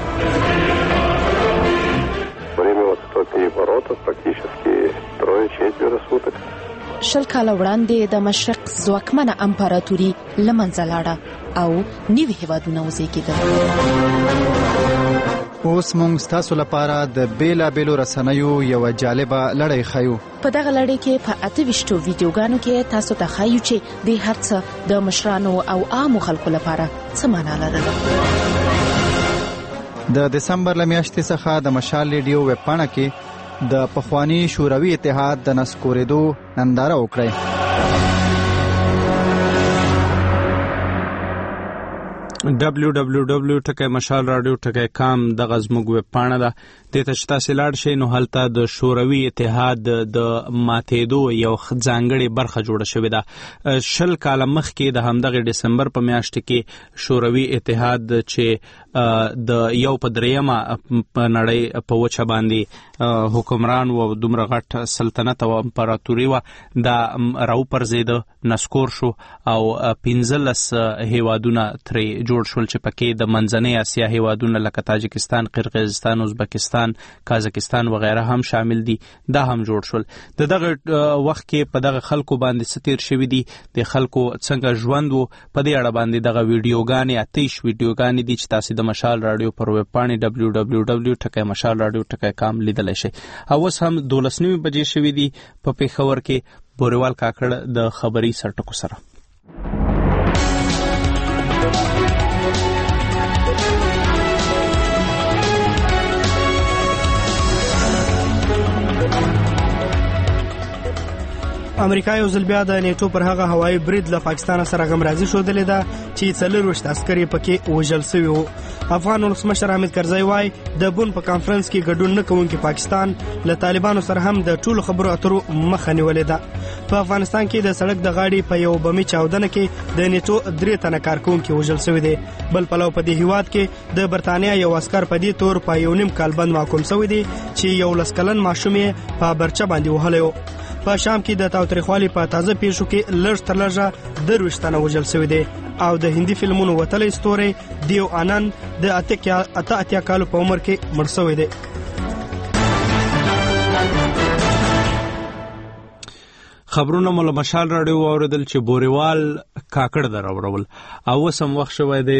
[SPEAKER 22] Время вот столько оборотов практически трое-четверо суток.
[SPEAKER 23] شل کاله وړاندې د مشرق ځواکمنه امپراتوري له منځه لاړه او نوي هیوادونه وزېږېدل.
[SPEAKER 14] اوس موږ ستاسو لپاره د بیلابیلو رسنیو یوه جالبه لړۍ ښیو.
[SPEAKER 23] په دغه لړۍ کې په اته ویشتو ویډیوګانو کې تاسو ته ښیو چې د هر څه د مشرانو او عامو خلکو لپاره څه معنا لرله.
[SPEAKER 14] د دسمبر له میاشتې څخه د مشال ریډیو ویب پاڼه کې د پخوانی شوروي اتحاد د نسکورېدو ننداره وکړئ.
[SPEAKER 1] دبلیو دبلیو دبلیو ټکی مشال رادیو ټکی کام دغه زموږ ویب پاڼه ده. دې ته چې تاسې لاړ شئ نو هلته د شوروي اتحاد د ماتېدو یو ځانګړې برخه جوړه شوې ده. شل کاله مخکې د همدغې ډسمبر په میاشت کې شوروي اتحاد چې د یو په درېیمه په نړۍ په وچه باندې حکمران و، دومره غټ سلطنت او امپراتوري وه، دا راوپرځېده. نسکور شو او پنځلس هیوادونه ترې جوړ شول چې پکې د منځنۍ اسیا هیوادونه لکه تاجکستان، قرقیزستان، ازبکستان، کازاکستان وغیرہ هم شامل دي. دا هم جوړ شول. د دغه وخت کې په دغه خلکو باندې ستیر شوی دي، د خلکو څنګه ژوند وو، په دې اړه باندې دغه ویډیوګانې اتیش ویډیوګانې دي چې تاسو د مشال رادیو پر ویب پاڼې دبلیو دبلیو دبلیو ټکی مشال رادیو ټکی کام لیدلی شئ. او اوس هم دولس نیمې بجې شوي دي په پېښور کې. بوریوال کاکړ د خبري سرټکو سره.
[SPEAKER 2] امریکا یو ځل بیا د نیټو پر هغه هوایي برید له پاکستان سره غمرازي ښودلې ده چې څلورویشت عسکر یې پکې وژل سوي وو. افغان ولسمشر حامد کرزی وایي د بون په کانفرنس کې ګډون نه کوونکي پاکستان له طالبانو سره هم د ټولو خبرو اترو مخه نیولې ده. په افغانستان کې د سړک د غاړې په یو بمي چاودنه کې د نیټو درې تنه کارکوونکي وژل سوي دي. بل پلو په دې هیواد کې د برتانیا یو عسکر په دې تور په یو نیم کال بند محکوم سوی دی چې یو لس کلن ماشوم یې په برچه باندې وهلی و. په شام کې د تاوتریخوالي په تازه پیښو کې لږ تر لږه درویشت تنه وژل سوي دي. او د هندي فلمونو وتلی ستوری دیو آنند د اته اتیا کالو په عمر کې مړ سوی دی.
[SPEAKER 1] خبرونه مو له مشال راډیو واوریدل چې بوریوال کاکړ دراوړل. او اوس هم وخت شوی دی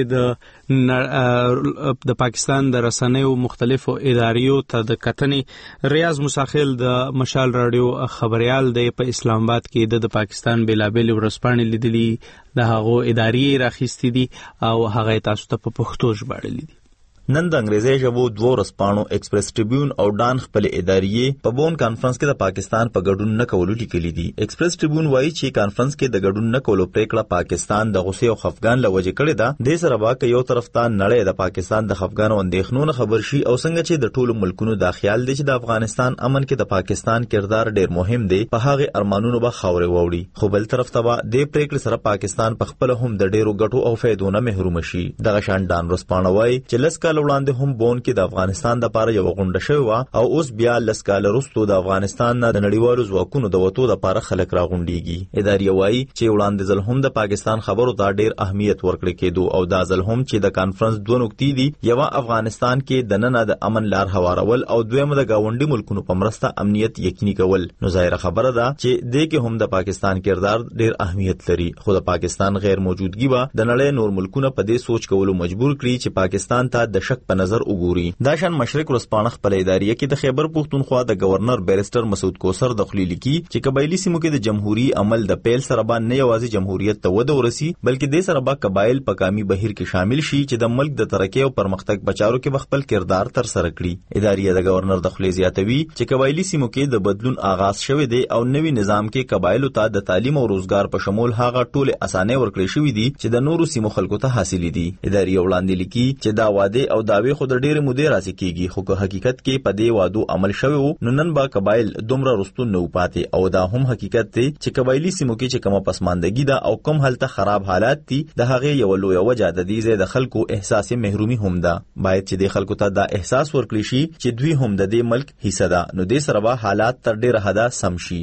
[SPEAKER 1] د د پاکستان د رسنیو مختلفو اداریو ته د کتنې. ریاض مساخیل د مشال راډیو خبريال دی په اسلام آباد کې د پاکستان بیلابېل ورځپاڼې لیدلي، د هغو ادارې راخیستې دي او هغه تاسو ته په پښتو ژباړلي دي.
[SPEAKER 3] نن د انګریزي ژبو دوه ورځپاڼو ایکسپریس ټریبیون او ډان خپل ادارې په بون کانفرنس کې د پاکستان په ګډون نه کولو لیکلي دي. ایکسپریس ټریبیون وایي چې کانفرنس کې د ګډون نه کولو پریکړه پاکستان د غصې او خفګان له وجې کړې ده. دې سره به که یو طرف ته نړۍ د پاکستان د خفګان او اندېښنو نه خبر شي او څنګه چې د ټولو ملکونو دا خیال دی چې د افغانستان امن کې د پاکستان کردار ډیر مهم دی، په هغه ارمانونو به خاورې ووړي. خو بل طرف ته به دې پریکړې سره پاکستان په خپل هم د ډیرو ګټو او فایدو نه محروم شي. دغه شان ډان ورځپاڼه وایي چې لس کال وړاندې هم بون کې د افغانستان د لپاره یو غونډه شوې وه او اوس بیا لس کاله وروسته د افغانستان نه د نړیوالو ځواکونو د وتو لپاره خلک راغونډېږي. ادارې وایي چې وړاندې ځل هم د پاکستان خبرو ته ډیر اهمیت ورکړل کېدو او دا ځل هم چې د کانفرنس دوه نقطې دي، یوه افغانستان کې د ننه د امن لار هوارول او دویمه د ګاونډي ملکونو په مرسته امنیت یقیني کول. نو ظاهره خبره ده چې دې کې هم د پاکستان کردار ډیر اهمیت لري، خو د پاکستان غیر موجودګي به د نړۍ نور ملکونه په دې سوچ کولو مجبور کړي چې پاکستان ته د شک په نظر وګوري. دا شان مشرق ورځپاڼه خپل ادارې کې د خیبر پښتونخوا د گورنر بیرستر مسعود کوثر د خلی لیکي چې قبایلی سیمو کې د جمهوریت عمل د پیل سره باندې نه یوازې جمهوریت ته وده ورسي بلکې د سره با قبایل په کامي بهیر کې شامل شي چې د ملک د ترقی او پرمختګ بچاو کې خپل کردار تر سره کړي. ادارې د گورنر د خلی زیاتوي چې قبایلی سیمو کې د بدلون آغاز شوه دی او نوي نظام کې قبایلو ته د تعلیم او روزګار په شمول هغه ټول اسانه ورکړي شوې دي چې د نورو سیمو خلکو ته حاصل دي. ادارې وړاندې لیکي چې دا واده او داوی خو د ډېر مودې راځي کیږي، خو که حقیقت کې په دې وادو عمل شوی وو نو نن با قبایل دومره رستون نه پاتې او دا هم حقیقت دی چې قبایلی سیمو کې چې کومه پسماندګي ده او کوم حالت خراب حالات دي د هغه یو لوی وجه د دې د خلکو احساس محرومي هم ده. باید چې د خلکو ته دا احساس ورکړي شي چې دوی هم د دې ملک حصہ ده، نو دې سره به حالات تر ډیره حده سم شي.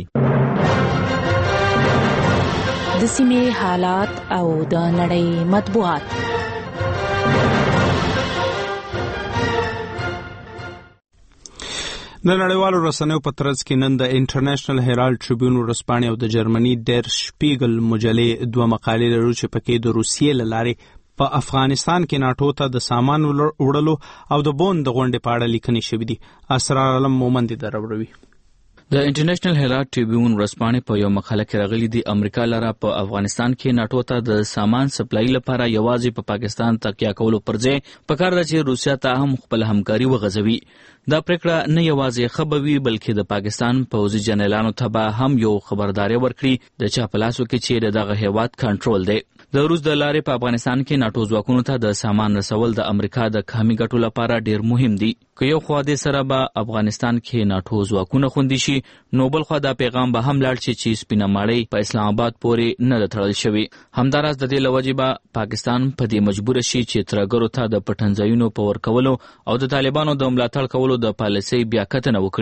[SPEAKER 23] د سیمې حالات او د نړۍ مطبوعات.
[SPEAKER 1] د نړیوالو رسنیو په ترڅ کې نن د انټرنیشنل هیرالډ ټریبیون ورځپاڼې او د جرمني ډیر شپیګل مجلې دوه مقالې لري چې پکې د روسیې له لارې په افغانستان کې ناټو ته د سامان وړلو او د بون د غونډې په اړه لیکنې شوې دي. اسرار علم مومند دروړوي.
[SPEAKER 5] د انټرنیشنل هیرالډ ټریبیون ورځپاڼې په یو مقاله کې راغلي دي امریکا لاره په افغانستان کې ناټو ته د سامان سپلای لپاره یوازې په پاکستان تکیه کولو پر ځای پکار ده چې روسیا ته هم خپل همکاري وغځوي. دا پریکړه نه یوازې خبوي بلکې د پاکستان پوځي جنرالانو ته به هم یو خبرداري ورکړي د چا په لاسو کې چې دغه هیواد کنټرول دی. د روس د لارې په افغانستان کې ناټو ځواکونو ته د سامان رسول د امریکا د کامي ګټو لپاره ډیر مهم دي. که یو خوا دې سره به افغانستان کې ناټو ځواکونه خوندي شي نو بل خوا دا پیغام به هم لاړ شي چې سپینه ماړۍ په اسلام آباد پورې نه ده تړل شوې. همداراز د دې له وجې به پاکستان په دې مجبور شي چې ترهګرو ته د پټنځایونو په ورکولو او د طالبانو د ملاتړ کولو د پالیسۍ بیا کتنه وکړي.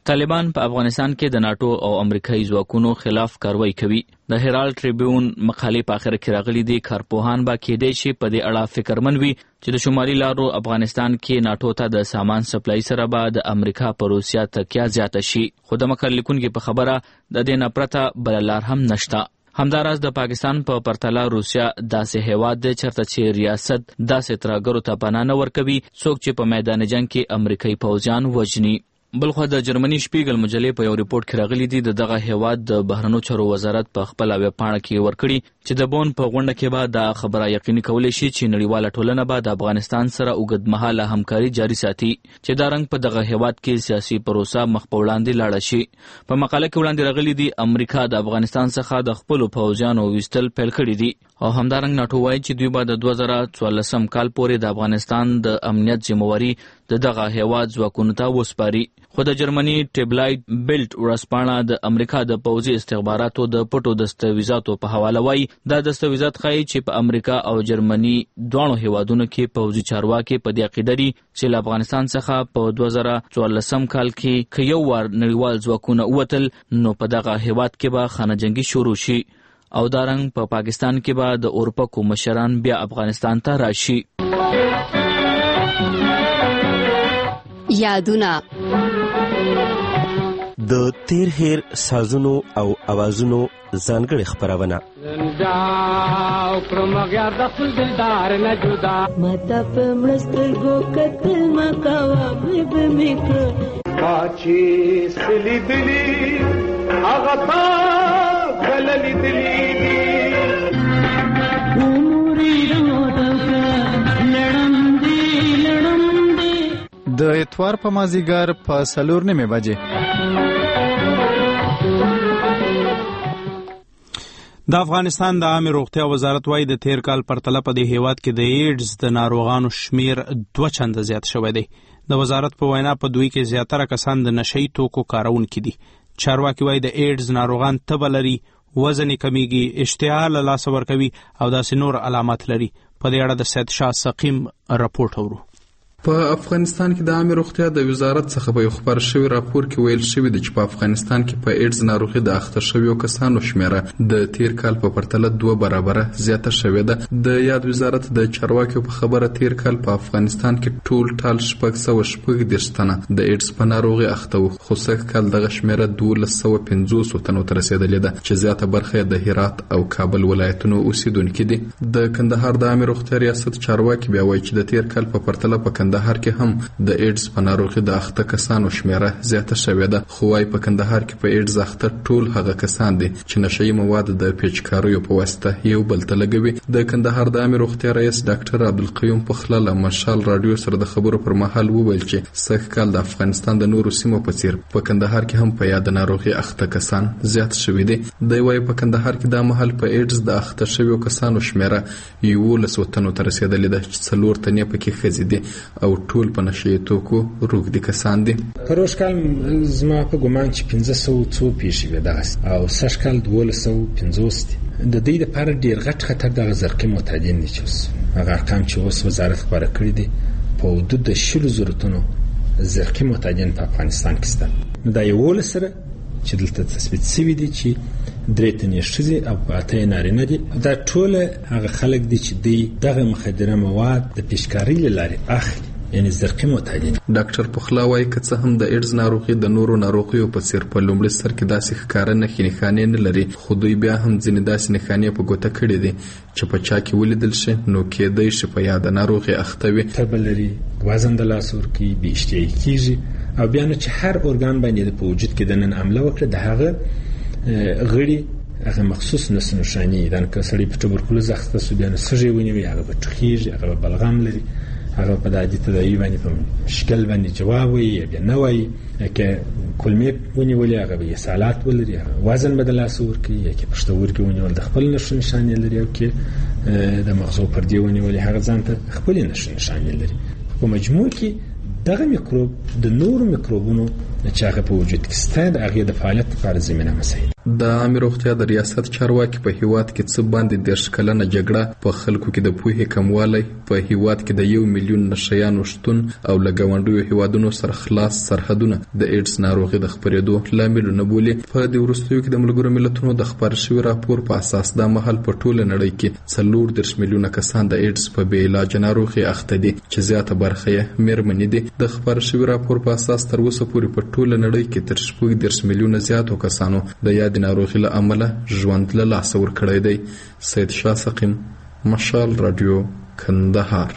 [SPEAKER 5] طالبان په افغانستان کې د ناتو او امریکایي ځواکونو خلاف کاروایی کوي. د هرالد ټریبیون مقالې په اخر کې راغلي دي کارپوهان با کېدای شي په دې اړه فکرمن وي چې د شمالي لارو افغانستان کې ناتو ته د سامان سپلای سره به د امریکا پر روسیا تکیه زیاته شي. خو د مقالې لیکونکو په خبره د دې نه پرته بل لار هم نشته. همداراز د پاکستان په پرتله روسیا داسې هیواد دی چېرته چې ریاست داسې ترهګرو ته پناه نه ورکوي څوک چې په میدان جنګ کې امریکایي پوځیان وژني. بلخو د جرمني شپیګل مجلې په یو ریپورت کې راغلي دي د دغه هیواد د بهرنیو چارو وزارت په خپل ویبپاڼه کې ورکړي چې د بون په غونډه کې به دا خبره یقیني کولی شي چې نړیواله ټولنه به د افغانستان سره اوږدمهاله همکاري جاري ساتي چې دا رنګ په دغه هیواد کې سیاسي پروسه مخ په وړاندې لاړه شي. په مقاله کې وړاندې راغلي دي امریکا د افغانستان څخه د خپلو پوځیانو ویستل پیل کړي دي او همدارنګ ناټو وایي چې دوی به د دوه زره څوارلسم کال پورې د افغانستان د امنیت ذمہواري د دغه هیواد ځواکونو ته وسپاري. خو د جرمني ټیبلایټ بیلټ ورځپاڼه د امریکا د پوځي استخباراتو د پټو دستاویزاتو په حواله وایي دا دستاویزات ښایي چې په امریکا او جرمني دواړو هیوادونو کې پوځي چارواکي په دې عقیده دي چې له افغانستان څخه په دوه زره څوارلسم کال کې که یو وار نړیوال ځواکونه ووتل نو په دغه هیواد کې به خانه جنګي شروع شي او دارنګ په پا پاکستان کې به د اورپکو مشران بیا افغانستان ته راشي.
[SPEAKER 16] یادونه
[SPEAKER 6] د تیر هیر سازونو او اوازونو ځانګړې خپرونه
[SPEAKER 7] ماته په مړسترګو کتل مکوه به مې کړه چې سلی دلی هغه تا کله لیدلی دي عمرې روډه لړمدې لړمدې
[SPEAKER 14] د اتوار په مازیګر په څلور نیمې بجې
[SPEAKER 1] د افغانستان د عامه روغتیا وزارت وايي د تیر کال پرتله په دې هیواد کې د ایډز د ناروغانو شمیر دوه چنده زیات شوی دی. د وزارت په وینا په دوی کې زیاتره کسان د نشئی توکو کارونکي دي. چارواکي وايي د ایډز ناروغان تبه لري، وزن کمیږي، اشتها له لاسه ورکوي او داسې نور علامات لري. په دې اړه د سید شاه سقیم راپورټ اورو.
[SPEAKER 8] په افغانستان کې د عامه روغتیا د وزارت څخه په یو خبر شوی راپور کې ویل شوی دی چې په افغانستان کې په ایډز ناروغي د اخته شویو کسانو شمیره د تیر کال په پرتله دوه برابره زیاته شوې ده. د یاد وزارت د چارواکیو په خبره تیر کال په افغانستان کې ټول ټال شپږ سوه شپږ دېرش تنه د ایډز په ناروغي اخته وو، خو سږ کال دغه شمیره دولس سوه پنځوس تنو ته رسېدلې ده چې زیاته برخه د هرات او کابل ولایتونو اوسیدونکي دي. د کندهار د عامه روغتیا ریاست چارواکي بیا وایي چې د تیر کال په پرتله په کندهار کې هم د ایډز په ناروغي د اخته کسانو شمیره زیاته شوې ده. خو وايي په کندهار کې په ایډز اخته ټول هغه کسان دي چې نشئی مواد د پیچکاریو په واسطه یو بل ته لګوي. د کندهار د عامه روغتیا رئیس ډاکټر عبدالقیوم پخلا له مشال رادیو سره د خبرو پر مهال وویل چې سږ کال د افغانستان د نورو سیمو په څیر په کندهار کې هم په یاد ناروغي اخته کسان زیات شوي دي. دی وايي په کندهار کې د مهال په ایډز د اخته شویو کسانو شمیره یولس تنو ته رسېدلې ده چې څلور تنې پکې ښځې دي او ټول په نشئی توکو روږدي کسان دي.
[SPEAKER 24] پروش کال زما په ګمان چې پنځه سوه څو پیښې وې دغسې او سږ کال دولس سوه پنځوس دي. د دې دپاره ډېر غټ خطر دغه زرقي معتادین دي چې اوس هغه ارقام چې اوس وزارت خپاره کړي دي په حدود د شلو زرو تنو زرقي معتادین په افغانستان کې شته. نو دا یولس سره چې دلته تثبیت شوي دي چې درې تنې ښځې او اته یې نارینه دي، دا ټوله هغه خلک دي چې دوی دغه مخدره مواد د پیشکارۍ له لارې اخلي، یعنی زرقي معتادین.
[SPEAKER 8] ډاکټر پخلا وايي که څه هم د ایډز ناروغي د نورو ناروغیو په څیر په لومړي سر کې داسې ښکاره نښې نښانې نه لري، خو دوی بیا هم ځینې داسې نښانې په ګوته کړي دي چې په چا کې ولیدل شي نو کېدای شي په یاده ناروغي اخته وي.
[SPEAKER 24] تبه لري، وزن د لاس ورکوي، بې اشتهایي کېږي او بیا نو چې هر ارګان باندې په وجود کې دننه حمله وکړه د هغه غړي هغه مخصوص نس نښانې دي. که سړی په تبرکلوز اخته سو بیا نو سږی ونیوي، هغه به ټوخېږي، هغه به بلغم لري، هغه په عادي تداوي باندې په شکل باندې جواب وي یا بیا نه وایي، که کلمې ونیولې هغه به اسهالات ولري، هغه وزن به د لاسه ورکوي، یا که پښتورګي ونیول د خپل نښو نښانې لري، او که د مغزو پردې ونیولې هغه ځان ته خپلې نښو نښانې لري. په مجموع کې دغه میکروب د نورو میکروبونو چې هغه په وجود کې سته د هغې د فعالیت لپاره زمینه مساعد.
[SPEAKER 8] د عامه روغتیا د ریاست چارواکي په هیواد کې څه باندې دېرش کلنه جګړه په خلکو کې د پوهې کموالی په هیواد کې د یو میلیون نشهیانو شتون او له ګاونډیو هیوادونو سره خلاص سرحدونه د ایډز ناروغي د خپرېدو لاملونه بولي. په دې وروستیو کې د ملګرو ملتونو د خپاره شوي راپور په اساس دا مهال په ټوله نړۍ کې څلور دېرش میلیونه کسان د ایډز په بې علاجه ناروغي اخته دي چې زیاته برخه یې مېرمنې دي. د خپاره شوي راپور په اساس تر اوسه پورې په ټوله نړۍ کې تر شپږ دېرش میلیونه زیاتو کسانو د یادې ناروغي له امله ژوند له لاسه ورکړی دی. سید شاه سقیم، مشال رادیو، کندهار.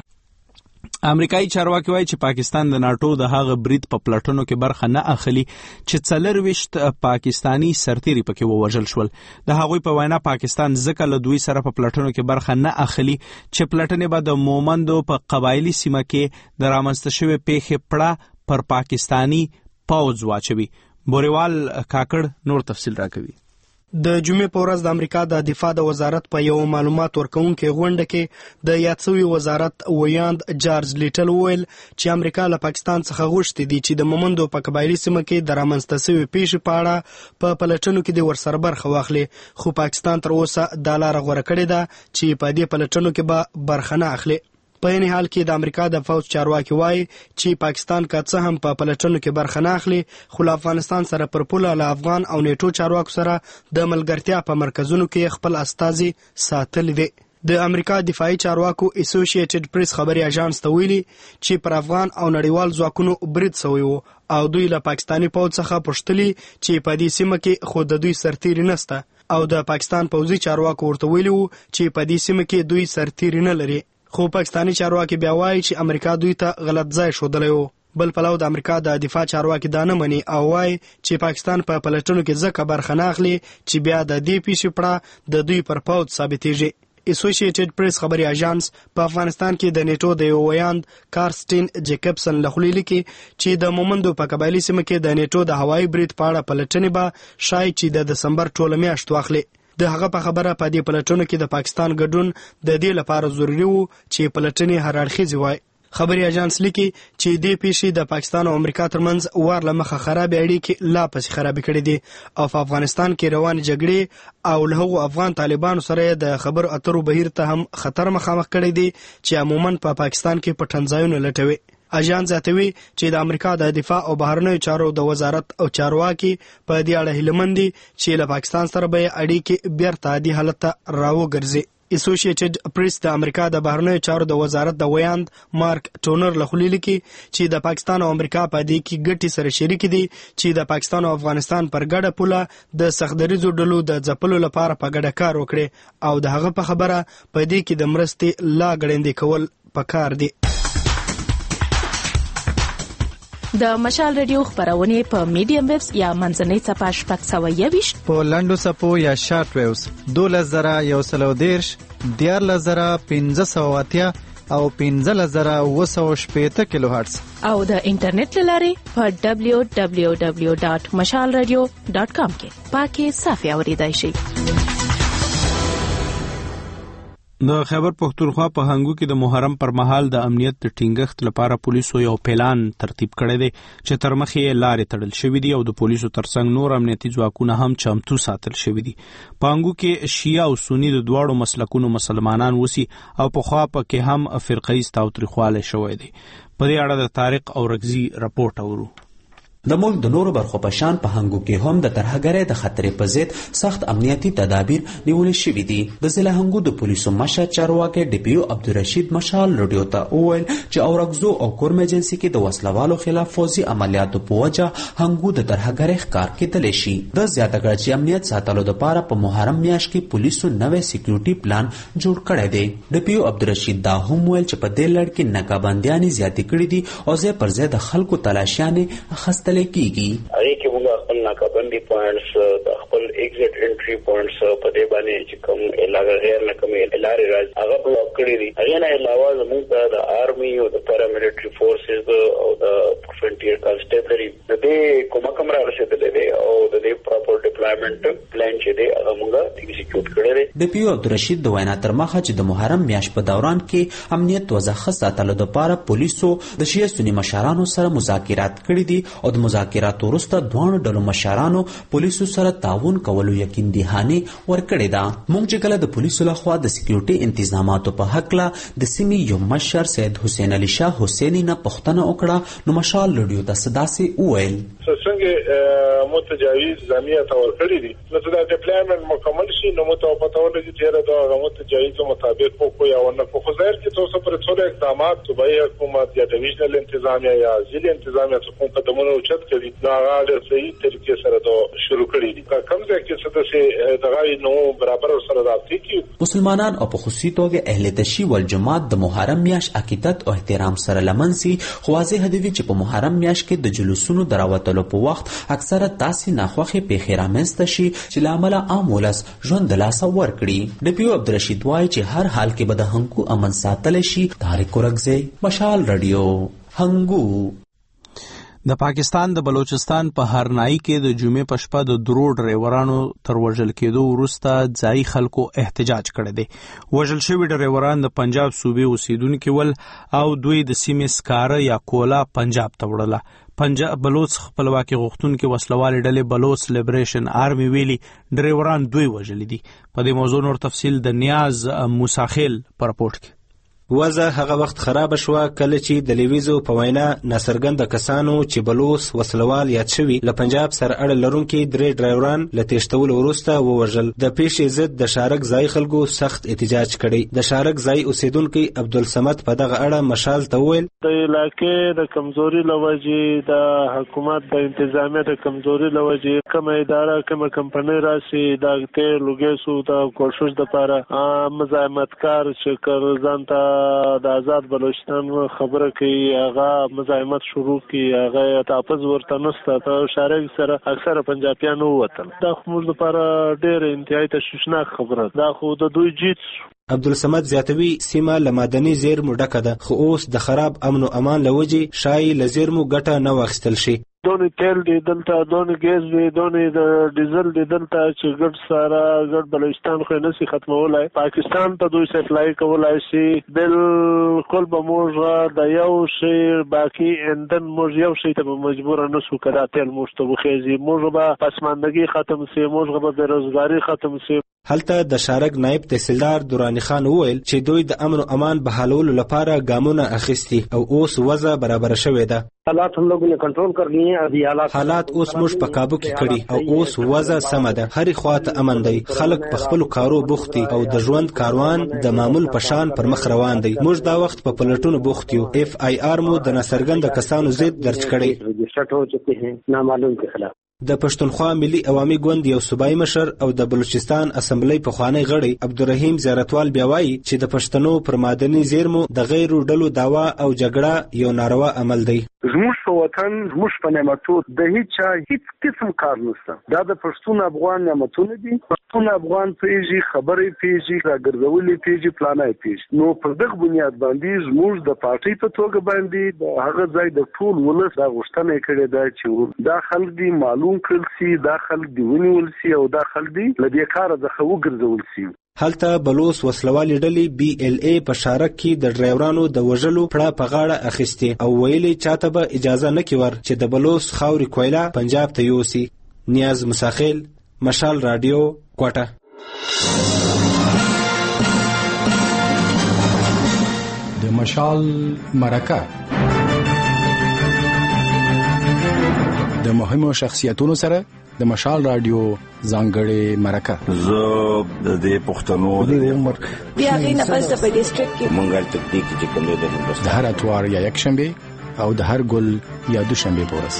[SPEAKER 1] امریکایي چارواکي وایي چې پاکستان د ناټو د هغه برید په پلټنو کې برخه نه اخلي چې څلرویشت پاکستانی سرتیري پکې ووژل شول. د هغوی په وینا پاکستان ځکه له دوی سره په پلټنو کې برخه نه اخلي چې پلټنې به د مومندو په قبایلي سیمه کې د رامنځته شوې پیښې پړه پر پاکستانی پوځ واچوي. بوریوال کاکړ نور تفصیل راکوي.
[SPEAKER 2] د جمعې په ورځ د امریکا د دفاع د وزارت په یو معلومات ورکوونکې غونډه کې د یاد شوي وزارت ویاند جارج لیټل وویل چې امریکا له پاکستان څخه غوښتي دي چې د مومندو په قبایلي سیمه کې د رامنځته شوې پیښې په اړه په پلټنو کې د ورسره برخه واخلي، خو پاکستان تر اوسه دا لاره غوره کړې ده چې په دې پلټنو کې به برخه نه اخلي. په یعنی حال کې د امریکا د فوج چارواکي وایي چې پاکستان که څه هم په پلټنو کې برخه نه اخلي، خو له افغانستان سره پر پوله له افغان او نیټو چارواکو سره د ملګرتیا په مرکزونو کې خپل استازي ساتلی دی. د امریکا دفاعي چارواکو اسوسییټډ پریس خبري اژانس ته ویلي چې پر افغان او نړیوال ځواکونو برید شوی و او دوی له پاکستاني پوځ څخه پوښتلي چې په دې سیمه کې خو د دوی سرتیري نشته، او د پاکستان پوځي چارواکو ورته ویلي وو چې په دې سیمه کې دوی سرتیري نه لري، خو پاکستاني چارواکي بیا وایي چې امریکا دوی ته غلط ځای ښودلی و. بل پلو د امریکا د دفاع چارواکي دا نه مني او وایي چې پاکستان په پلټنو کې ځکه برخه نه اخلي چې بیا د دې پیښې پړه د دوی پر پوځ ثابتېږي. اسوسییټډ پریس خبري اژانس په افغانستان کې د نیټو د یو ویاند کارسټین جیکبسن له خولې لیکي چې د مومندو په قبایلي سیمه کې د نیټو د هوایي برید په اړه پلټنې به شاید چې د دسمبر ټوله میاشت واخلي. د هغه په خبره په دې پلټنو کې د پاکستان ګډون د دې لپاره ضروري وو چې پلټنې هر اړخیزې وای. خبري اژانس لیکي چې دې پیښې د پاکستان او امریکا ترمنځ وار له مخه خراب اړیکې لا پسې خرابې کړې دي او په افغانستان کې روان جګړې او له هغو افغان طالبانو سره د خبرو اترو بهیر ته هم خطر مخامخ کړی دي چې عموما په پا پاکستان کې پټنځایونه لټوي. اژانس زیاتوي چې د امریکا د دفاع او بهرنیو چارو د وزارت او چارواکي په دې اړه هیلهمند دي چې له پاکستان سره به اړیکې بیرته عادي حالت ته راوګرځي. اسوسییټډ پریس د امریکا د بهرنیو چارو د وزارت د ویاند مارک ټونر له خولې لیکي چې د پاکستان او امریکا په دې کې ګټې سره شریک دي چې د پاکستان او افغانستان پر ګډه پوله د سختدریزو ډلو د ځپلو لپاره په ګډه کار وکړي او د هغه په خبره په دې کې د مرستې لا ګړندې کول پکار دي.
[SPEAKER 23] د مشال ریډیو خبرونه په میډیم ویبز یا منځنۍ څپه شپږ سوه یویشت
[SPEAKER 14] په لنډو څپو یا شارټ ویوز دولس زره یو سل او دېرش دیارلس زره پنځه سوه اتیا او پنځلس زره اووه سوه شپېته کیلو هرتز
[SPEAKER 23] او د انټرنیټ له لارې په ډبلیو ډبلیو ډبلیو ډاټ مشال ریډیو ډاټ کام کې پاکي صافي اوریدای شئ.
[SPEAKER 1] د خیبر پختونخوا په هنګو کې د محرم پر مهال د امنیت د ټینګښت لپاره پولیسو یو پلان ترتیب کړی دی چې تر مخې یې لارې تړل شوي دي او د پولیسو ترڅنګ نور امنیتي ځواکونه هم چمتو ساتل شوي دي. په هنګو کې شیعه او سني د دواړو مسلکونو مسلمانان وسی او پخوا پکې هم فرقه‌یز تاوتریخوالی شوی دی. په دې اړه د طارق اورکزي رپورټ اورو.
[SPEAKER 4] د ملک د نورو برخو په شان په هنګو کې هم د ترهګرۍ د خطرې په ضد سخت امنیتي تدابیر نیول شوي دي. د ضلع هنګو د پولیسو مشر چارواکي ډي پي او عبدالرشید مشال رادیو ته وویل چې اورکزو او کورم ایجنسي کې د وسلوالو خلاف فوزي عملیاتو په وجه هنګو د ترهګرۍ ښکار کېدلی شي. د زیاته کړه چې امنیت ساتلو دپاره په محرم میاشت کې پولیسو نوی سکیورټي پلان جوړ کړی دی. ډي پي او عبدالرشید دا هم ویل چې په دې لړ کې ناکابندیانې زیاتې کړي دي او ځای پر ځای د خلکو تلاشیانې اخیستل کیږي.
[SPEAKER 10] هغه کې موږ خپل ناکابندي پوینټس د خپل ایگزیټ انټری پوینټس په دې باندې چې کوم علاقه غیر نه کوم لارې راځي هغه بلاک کړی دي. هغه نه علاوه موږ د آرمي او د پیراملیټري فورسز او د فرنټیر کانسټیبلری د دې کومه کوم را رسیدلې دي او د دې پراپر ډیپلایمنټ ډیپلویمنٹ پلان چې دی هغه موږ ایگزیکیوټ کړی.
[SPEAKER 4] ډي پی او عبدالرشید د وینا تر مخه چې د محرم میاشت په دوران کې امنیت وضع ساتلو لپاره پولیسو د شیعه سنی مشرانو سره مذاکرات کړي دي او د مذاکراتو وروسته دواړو ډلو مشرانو پولیسو سره تعاون کولو یقین دهاني ورکړې ده. موږ چې کله د پولیسو لخوا د سکیورټي انتظاماتو په هکله د سیمې یو مشر سید حسین علي شاه حسیني نه پوښتنه وکړه نو مشال رادیو ته داسې وویل
[SPEAKER 11] څنګه متجاوز زمینه ته ورکړي دي نو دا ډیپلویمنټ مکمل شي نو متو پته ولګي چې دا هغه متجاوز مطابق کو یا ونه کو خو ظاهر کې تاسو پر ټول اقدامات صوبایي حکومت یا ډیویژنل انتظامیه یا ځینې انتظامیه څخه قدمونه اوچت کړي دا هغه د صحیح طریقې سره دا شروع کړي دي کوم ځای کې څه د دغه نو برابر سره راځي کې
[SPEAKER 4] مسلمانان او په خصوصي توګه اهل تشیع والجماعت د محرم میاشت عقیدت او احترام سره لمنسي خو واضح دی چې په محرم میاشت کې د جلوسونو دراوتلو په وخت اکثره تاسې ناخوښې پیښې رامنځته شي چې له امله عام ولس ژوند د لاسه ورکړي. ډي پي او عبدالرشید وایي چې هر حال کې به د هنګو امن ساتلی شي. طارق اورکزی، مشال رادیو، هنګو.
[SPEAKER 1] د پاکستان د بلوچستان په هرنائی کې د جمعې په شپه د درو ډریورانو تر وژل کېدو وروسته ځایي خلکو احتجاج کړی دی. وژل شوي ډریوران د پنجاب صوبې اوسیدونکي ول او دوی د سیمې سکاره یا کولا پنجاب ته وړله. پنجاب بلوچ خپلواکي غوښتونکي وسلوالې ډلې بلوچ لیبریشن آرمي ویلي ډریوران دوی وژلي دي. په دې موضوع نور تفصیل د نیاز موساخیل په راپورټ کې.
[SPEAKER 12] وضع هغه وخت خراب شوه کله چې د لیویزو په وینا ناڅرګنده کسانو چې بلوچ وسلوال یاد شوي له پنجاب سره اړه لرونکي درې ډرایوران له تېښتولو وروسته ووژل. د پیښې ضد د شارک ځای خلکو سخت احتجاج کړی. د شارک ځای اوسیدونکي عبدالصمد په دغه اړه مشال ته وویل
[SPEAKER 13] د علاقې د کمزوري له وجې د حکومت د انتظامیه د کمزوري له وجې کومه اداره کومه کمپنۍ راسي د تیلو ګیسو د کوشش دپاره مزاحمتکار چې کړ ځان ته د آزاد بلوچستان خبره کوي هغه مزاحمت شروع کی هغه تحفظ ورته نسته په شارک سره اکثره پنجابیان ووتل. دا خو موږ لپاره ډېر انتهایی تشویشناک خبره دا خو د دوی جیت.
[SPEAKER 12] عبدالصمد زیاتوي سیمه له معدني زیرمو ډکه ده خو اوس د خراب امن او امان له وجې شایي له زیرمو ګټه نه واخیستل شي.
[SPEAKER 13] دونی تیل دی دلته دونی ګیس دی دونی د ډیزل دی دلته چې ګډ ساره ګډ بلوچستان خو نسی ختمولای پاکستان ته دوی سپلای کولای شي بالکل به موږ د یو شی باقی اندن موږ یو شی ته مجبور نه شو کړه تیل موږ ته وخیزي موږ به پسماندګي ختم سي موږ به بیروزګاری ختم سي.
[SPEAKER 12] هلته د شارک نائب تحصیلدار دورانی خان وویل چې دوی د امن او امان بحالولو لپاره ګامونه اخیستي او اوس وضع برابر شوې ده.
[SPEAKER 15] حالات هم لوګو نه کنټرول کړی دي ابي حالات
[SPEAKER 12] حالات اوس موږ په قابو کې کړي او اوس وضع سم ده. هر خواته امن دی. خلک په خپل کارو بوخت دي او د ژوند کاروان د معمول په شان پر مخ روان دی. موږ دا وخت په پلټونو بوخت یو. اف آی آر مو د ناڅرګند کسانو ضد درج کړي.
[SPEAKER 15] رجسټر هو چکه ہیں نامعلوم کے خلاف.
[SPEAKER 12] د پښتونخوا ملي عوامي ګوند یو صوبایي مشر او د بلوچستان اسمبلی پخوانی غړی عبدالرحیم زیارتوال بیا وایي چې د پښتنو پر معدني زیرمو د غیرو ډلو دعوا او جګړه یو ناروا عمل دی.
[SPEAKER 15] زموږ په وطن زموږ په نعمتو د هیڅ چا هیڅ قسم کار نشته. دا د پښتون افغان نعمتونه دي. پښتون افغان پیژي خبرې پیژي راګرځولې پیژي پلانای پیژي. نو په دغه بنیاد باندې زموږ د پارټي په توګه باندې د هغه ځای د ټول ولس دا غوښتنه کړې ده چې دا خلک دي معلوم کړل سي دا خلک دی ونیول سي او دا خلک دی لدې کار د خو ګرځول سي.
[SPEAKER 12] هلته بلوچ وسلوالي ډلې بي ال اي په شارک کې د ډرایورانو د وژلو پړه په غاړه اخیستي او ویلي چاته به اجازه نه کیور چې د بلوچ خاوري کویلا پنجاب ته یوسي. نیاز مساخیل، مشال رادیو، کوټه.
[SPEAKER 25] د مشال مرکه د مهمو شخصیتونو سره د مشال رادیو ځانګړې مرکه.
[SPEAKER 26] زه د دې پښتنو د عمر
[SPEAKER 27] بیا غي نه پس په ډیسټریکټ کې
[SPEAKER 26] مونږه تکتیک چې کوم د هندوستان
[SPEAKER 25] د هر اتوار یا یک شنبه او د هر ګل یا دو شنبه پورس.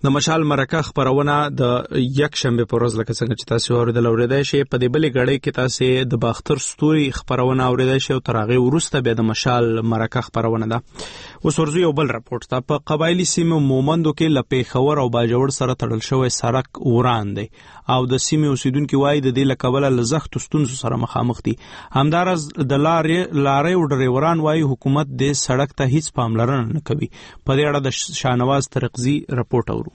[SPEAKER 1] د مشال مرکه خبرونه د یک شنبه پر ورځ لکه څنګه چې تاسو اوریدل اوریدای شئ په دې بلې غړې کې تاسو د باختر ستوري خبرونه اوریدای شئ او تر هغه وروسته بیا د مشال مرکه خبرونه ده. اوس ورځو یو بل راپورټ ته په قبایلی سیمه مومندو کې لپې خور او باجوړ سره تړل شوی سړک وران دی او د سیمه اوسیدونکو وایي د دې لکبل لزخت ستونزو سره مخامخ دي. همدارس د لارې لارې او ډریوران وایي حکومت د سړک ته هیڅ پاملرنه نه کوي. په دې اړه د شاهنواز ترقزي راپورټ اورو.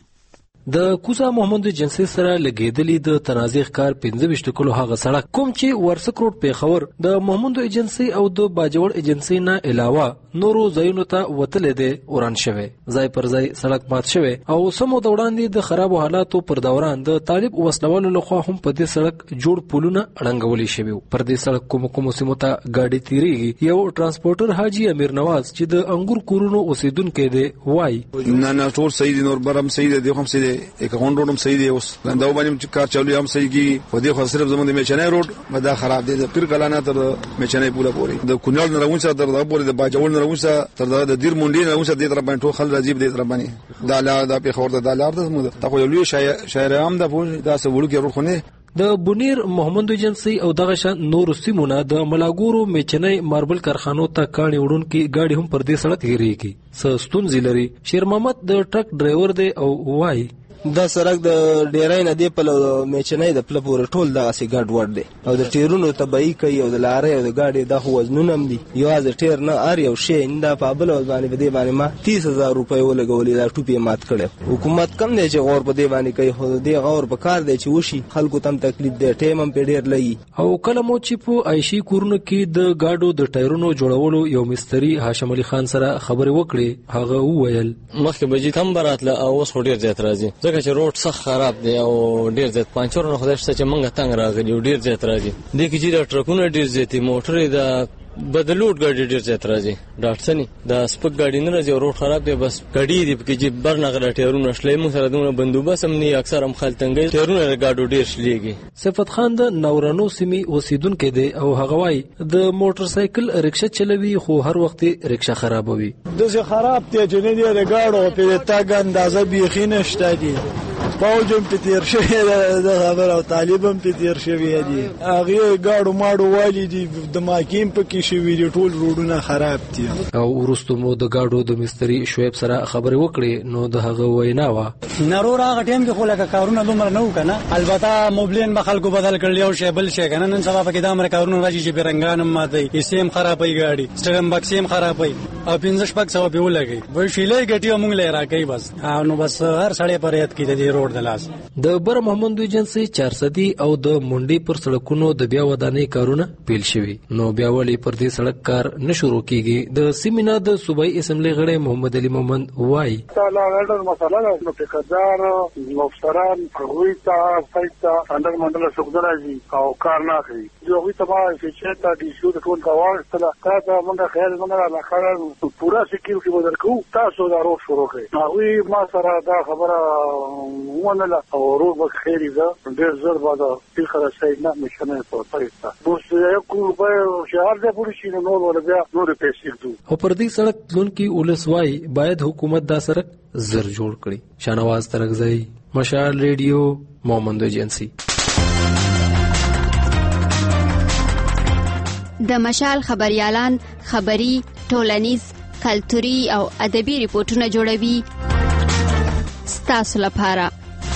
[SPEAKER 9] د کوزا محمد جنسي سره لګیدلی د تنازع کار پنځه ویشت کلو هغه سړک کوم چې ورسک روډ پیښور د محمد ایجنسی او د باجوړ ایجنسی نه علاوه نورو ځایونو ته وتلې دي وران شوی ځای پر ځای سړک مات شوی او سمو د وړاندې د خراب حالاتو پر دوران د طالب وسلوالو لخوا هم په دې سړک جوړ پولونه اړنګولې شوی. پر دې سړک کوم کوم سیمو ته گاډي تیریږي. یو ترانسپورټر حاجی امیر نواز چې د انګور کورونو اوسیدونکو دی وای
[SPEAKER 17] نه نه ټول صحیح دي نور برم صحیح دي هم صحیح یک غون روډم صحیح دی. اوس دا باندې کار چالو هم صحیح کی په دې خو صرف زموږ د میچنې روډ مدا خراب دی د پیر کلانه تر میچنې پوله پوري د کونړ نه راوځه تر دا پوري د باجوړ نه راوځه تر دا د دیر مونډي نه راوځه دې تر باندې ټول خل راځي دې تر باندې دا لا دا په خور د دالار د زموږ ته خو یو لوی شاعر هم د پوه دا سوړو کې روډ خونه
[SPEAKER 9] د بونیر محمد ایجنسی او دغه شان نور سیمونه د ملاګورو میچنې ماربل کارخانو ته کاڼي وړونکي گاډي هم پر دې سړک تیریږي. سستون زیلری شیر محمد د ټرک ډرایور دی او وای
[SPEAKER 18] دا سړک د ډیرای نه دی په میچنې د پله پورې ټول دغه سي ګډ وډ دی او د ټیرونو تبعی کوي او د لارې او د گاډي د خو وزنونه هم دي. یوازې ټیر نه ار یو شی نه په بل باندې په دې باندې ما تیس هزار روپۍ ولګولې دا ټوپې مات کړې. حکومت کم دی چې غور په دې باندې کوي خو دې غور په کار دی چې وشي خلکو تم تکلیف دی ټیم هم په ډیر لګي.
[SPEAKER 9] او کله مو چې په عایشي کورونو کې د گاډو د ټایرونو جوړولو یو مستری هاشم علي خان سره خبرې وکړې هغه وویل
[SPEAKER 19] مخکې بجې کم براتله او اوس ډیر زیات راځي ځکه چې روډ سخت خراب دی او ډیر زیات پنچرونه خدای شته چې مونږه تنگ راغلی او ډیر زیات راځي. د کې چې ټرکونه ډیر زیات موټرې د بدلوټ ګاډي ډیر زیات راځي ډاټسنی د سپک ګاډي نه راځي روډ خراب دی بس ګاډي دی کې چې برنغه ټیرونه شلې مو سره دونه بندوبس هم نه اکثر هم خلتنګي ټیرونه ګاډو ډیر شلېږي.
[SPEAKER 9] صفت خان د نورانو سیمې اوسیدونکو دی او هغه وای د موټر سایکل رکشا چلوي خو هر وخت رکشا خرابوي.
[SPEAKER 20] د خراب ته جنې دی د ګاډو په تاګ اندازه بيخي نشته دي باوجم په تیر شوی د خبر او طالبم په تیر شوی دي هغه گاډو ماډو والی دي د ماکیم په کې شوی دي ټول روډونه خراب دي.
[SPEAKER 9] او ورستو مو د گاډو د مستری شعیب سره خبرې وکړې نو د هغه وینا وا
[SPEAKER 21] نرور هغه ټیم کې خو لکه کارونه دومره نه وکنه البته موبلین به خلکو بدل کړل او شی بل شي کنه نن سبا په کې د امر کارونه راځي چې برنګانم ماته سیم خرابې گاډي سټرم بکسیم خرابې او پنځه شپږ سو په ولګي وای شیلې ګټي موږ لې راکې بس نو بس هر سړی پر یاد کې د روډ د لاس
[SPEAKER 9] د بر محمد ایجنسی چار صدی او د منډي پر سړکونو د بیا ودانۍ کارونه پیل شوي نو بیا ولی پر دې سړک کار نه شروع کیږي. د سیمینا د صوبایي اسمبلی غړی محمد علي محمد وای
[SPEAKER 11] تعالی غړ مسله نو ټیکدار مفسران هغوی ته فایتا اندر منډل شوګدراجي او کار نه کوي یو وی تبا چې تا دي شو د ټول کاوه ستله تا دا موږ خیال موږ لا کار پورا سکیو کې بدرکو تاسو دا روښ شروع کړئ هغوی ما سره دا خبره ونه او روح بخیری ده ډیر زر باندې فکر سیدنا مشنه په پېستا بوس یو کو به شهر د پولیسو نو ول بیا نور پیسې دو
[SPEAKER 9] او پر دې سړک لون کې ولسوای باید حکومت دا سړک زر جوړ کړي. شاهنواز ترقزی مشال ریډیو محمد ایجنسی.
[SPEAKER 16] د مشال خبريالان خبري ټولنیز کلتوري او ادبي ریپورتونه جوړوي ستاسو لپاره.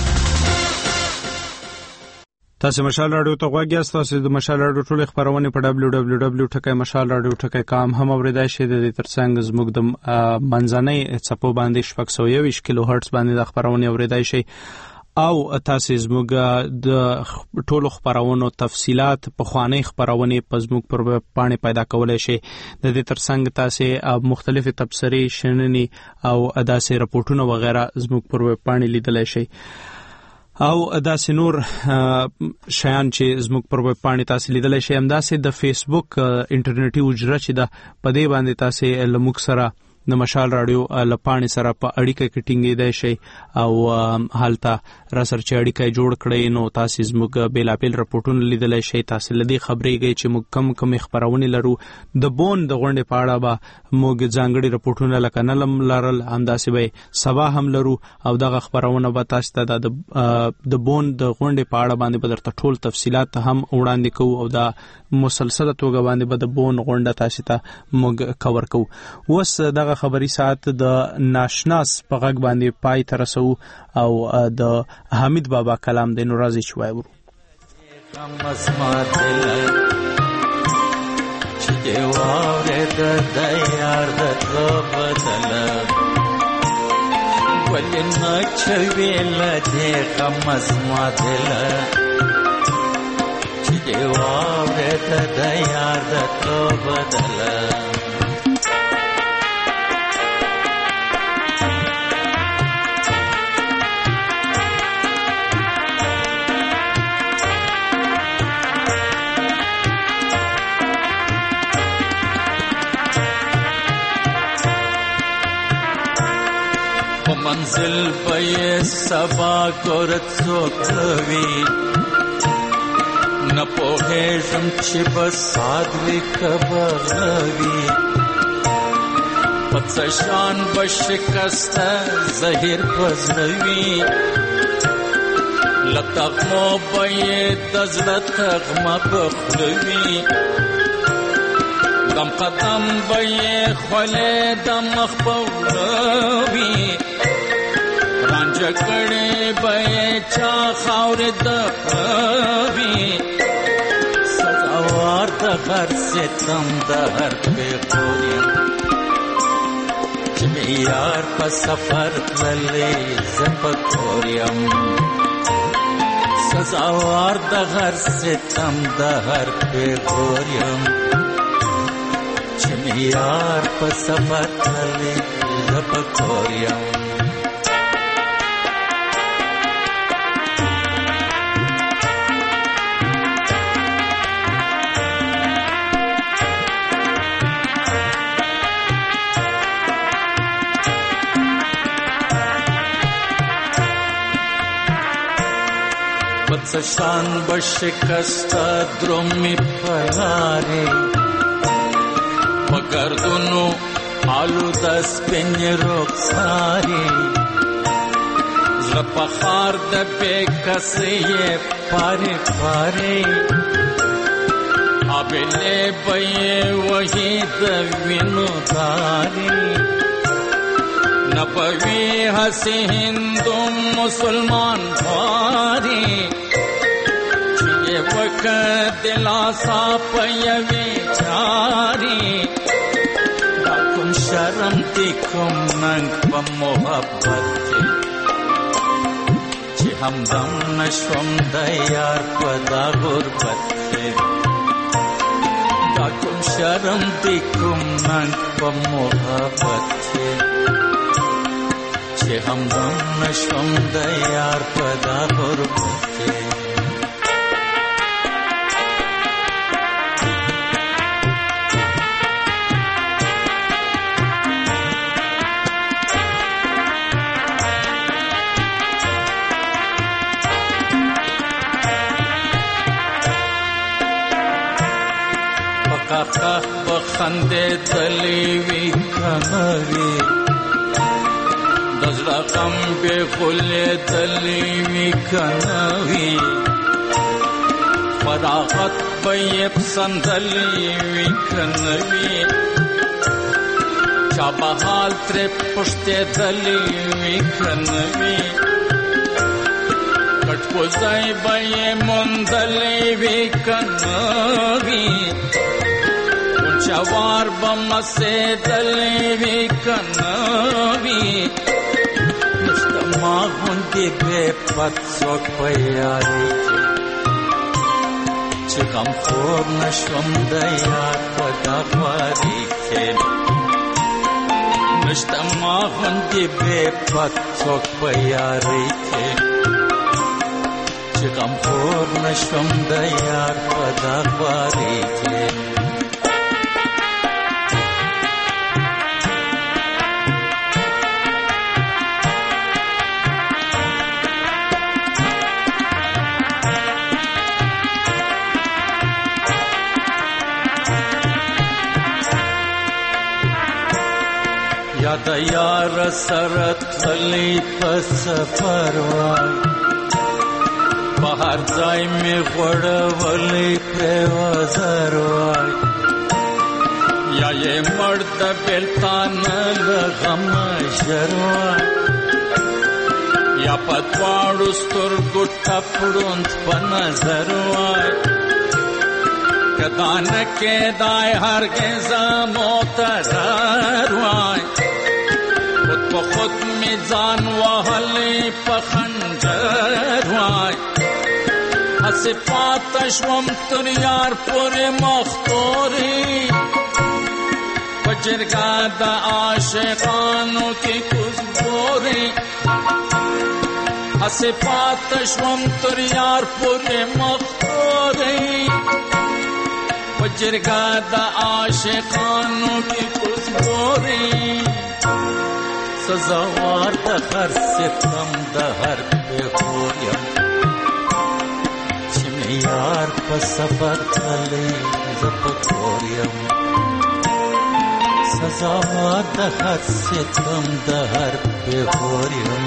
[SPEAKER 1] تاسو مشال رادیو ته غواړئ تاسو د مشال رادیو ټول خبرونه په دبلیو دبلیو دبلیو ټکی مشال رادیو ټکی کام هم اوریدای شئ. د دې ترڅنګ زموږ د منځنۍ څپو باندې شپږ سوه یو کیلو هرتز باندې د خبرونه اوریدای شئ او تاسو زموږ د ټولو خبرونو تفصيلات په خواني خبرونه په زموږ پر پاڼه پیدا کولای شئ. د دې ترڅنګ تاسو مختلفه تبصرې شننې او اداسې راپورټونه وغیرہ زموږ پر پاڼه لیدلای شئ او داسې نور شیان چې زموږ پر ویب پاڼې تاسو لیدلی شئ. همداسې د فیسبوک انټرنیټي حجره چې ده په دې باندې تاسو له موږ سره د مشال رادیو لپانې سره په اړیکه کې ټینګېدای شي او حالته را سره چې اړیکه جوړ کړئ نو تاسو زموږ بیلابیل رپورټونه لیدلی شئ. تاسو له دې خبرېږئ چې موږ کم کم خبرونه لرو. د بون د غونډې په اړه به موږ ځانګړي رپورټونه لکه نلم لرل، همداسې به سبا هم لرو او دغه خبرونه به تاسو ته د د بون د غونډې په اړه باندې به درته ټول تفصیلات هم وړاندې کوو او دا مسلسله توګه باندې به د بون غونډه تاسو ته موږ کور کوو. اوس دغه خبري ساعت د ناشناس په غږ باندې پای ته رسو او د حمید بابا کلام د نورازي شوای ورو. چې دیواره د دیار د بدل ولنا چویل دې غمز مادل چې دیواره د دیار د بدل منزل پې سبا ګورت څوکوي نه پوهېږم چې بس سادوي کبغوي په څه شان به شکسته زهیر پزروي له تغمو به یې د زړه تغمه بخلوي دم قدم به یې خولې د مخ پولوي رانجه کړې به یې چا خاورې دغوي سزاوار د هر ستم د هر پېغور یم چې مې یار په سفر تللی زه په کور یم سزاوار د هر ستم د هر پېغور یم چې مې یار په سفر تللی زه په کور یم. شان بشکستا درومی پلاری پگردونو آلو دس پنی رخساری زپخار د بے کسی پاری پاری آبیلے بی وحی دوینو داری نبوی حسی ہندو مسلمان بھاری وقت دلاسا پیوی چاری دا کم شرم دی کم ننگ پا محبت کی چی همدم نشوم دیار پا دا غربت کی دا کم شرم دی کم ننگ پا محبت کی چی همدم نشوم دیار پا دا غربت کی. بخندے دلیوی کنوی دزرا غم بے خلے دلیوی کنوی فراغت بیب سندلیوی کنوی چابا حال ترے پشتے دلیوی کنوی کٹ گزائی بے مندلیوی کنوی چوار بم سے دلیوی کنوی مجتمع ہوندی بے پت سوک پیاری چی غم خور نشوم دیار پدا خواری کے مجتمع ہوندی بے پت سوک پیاری کے چی غم خور نشوم دیار پدا خواری کے.
[SPEAKER 3] یا د یار سره تللی په سفر وای په هر ځای مې غوړولی پرې وزر وای یا یې مړ د بېلتان له غمه ژر وای یا په دواړو سترګو ټپړوند په نظر وای که دا نه کېدای هرګز معتذر وای خود په خود مې ځان وهلی په خنجر وای هسې پاته شوم تر یار پورې مختورې په جرګه د عاشقانو کې کوزګورې هسې پاته شوم تر یار پورې مختورې په جرګه د عاشقانو کې کوزګورې سزاوار د هر ستم د هر پېغور یم چې مې یار په سفر تللی زه په کور یم سزاوار د هر ستم د هر پېغور یم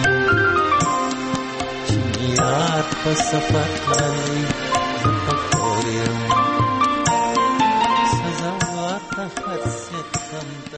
[SPEAKER 3] چې مې یار په سفر تللی زه په کور یم سزاوار د هر ستم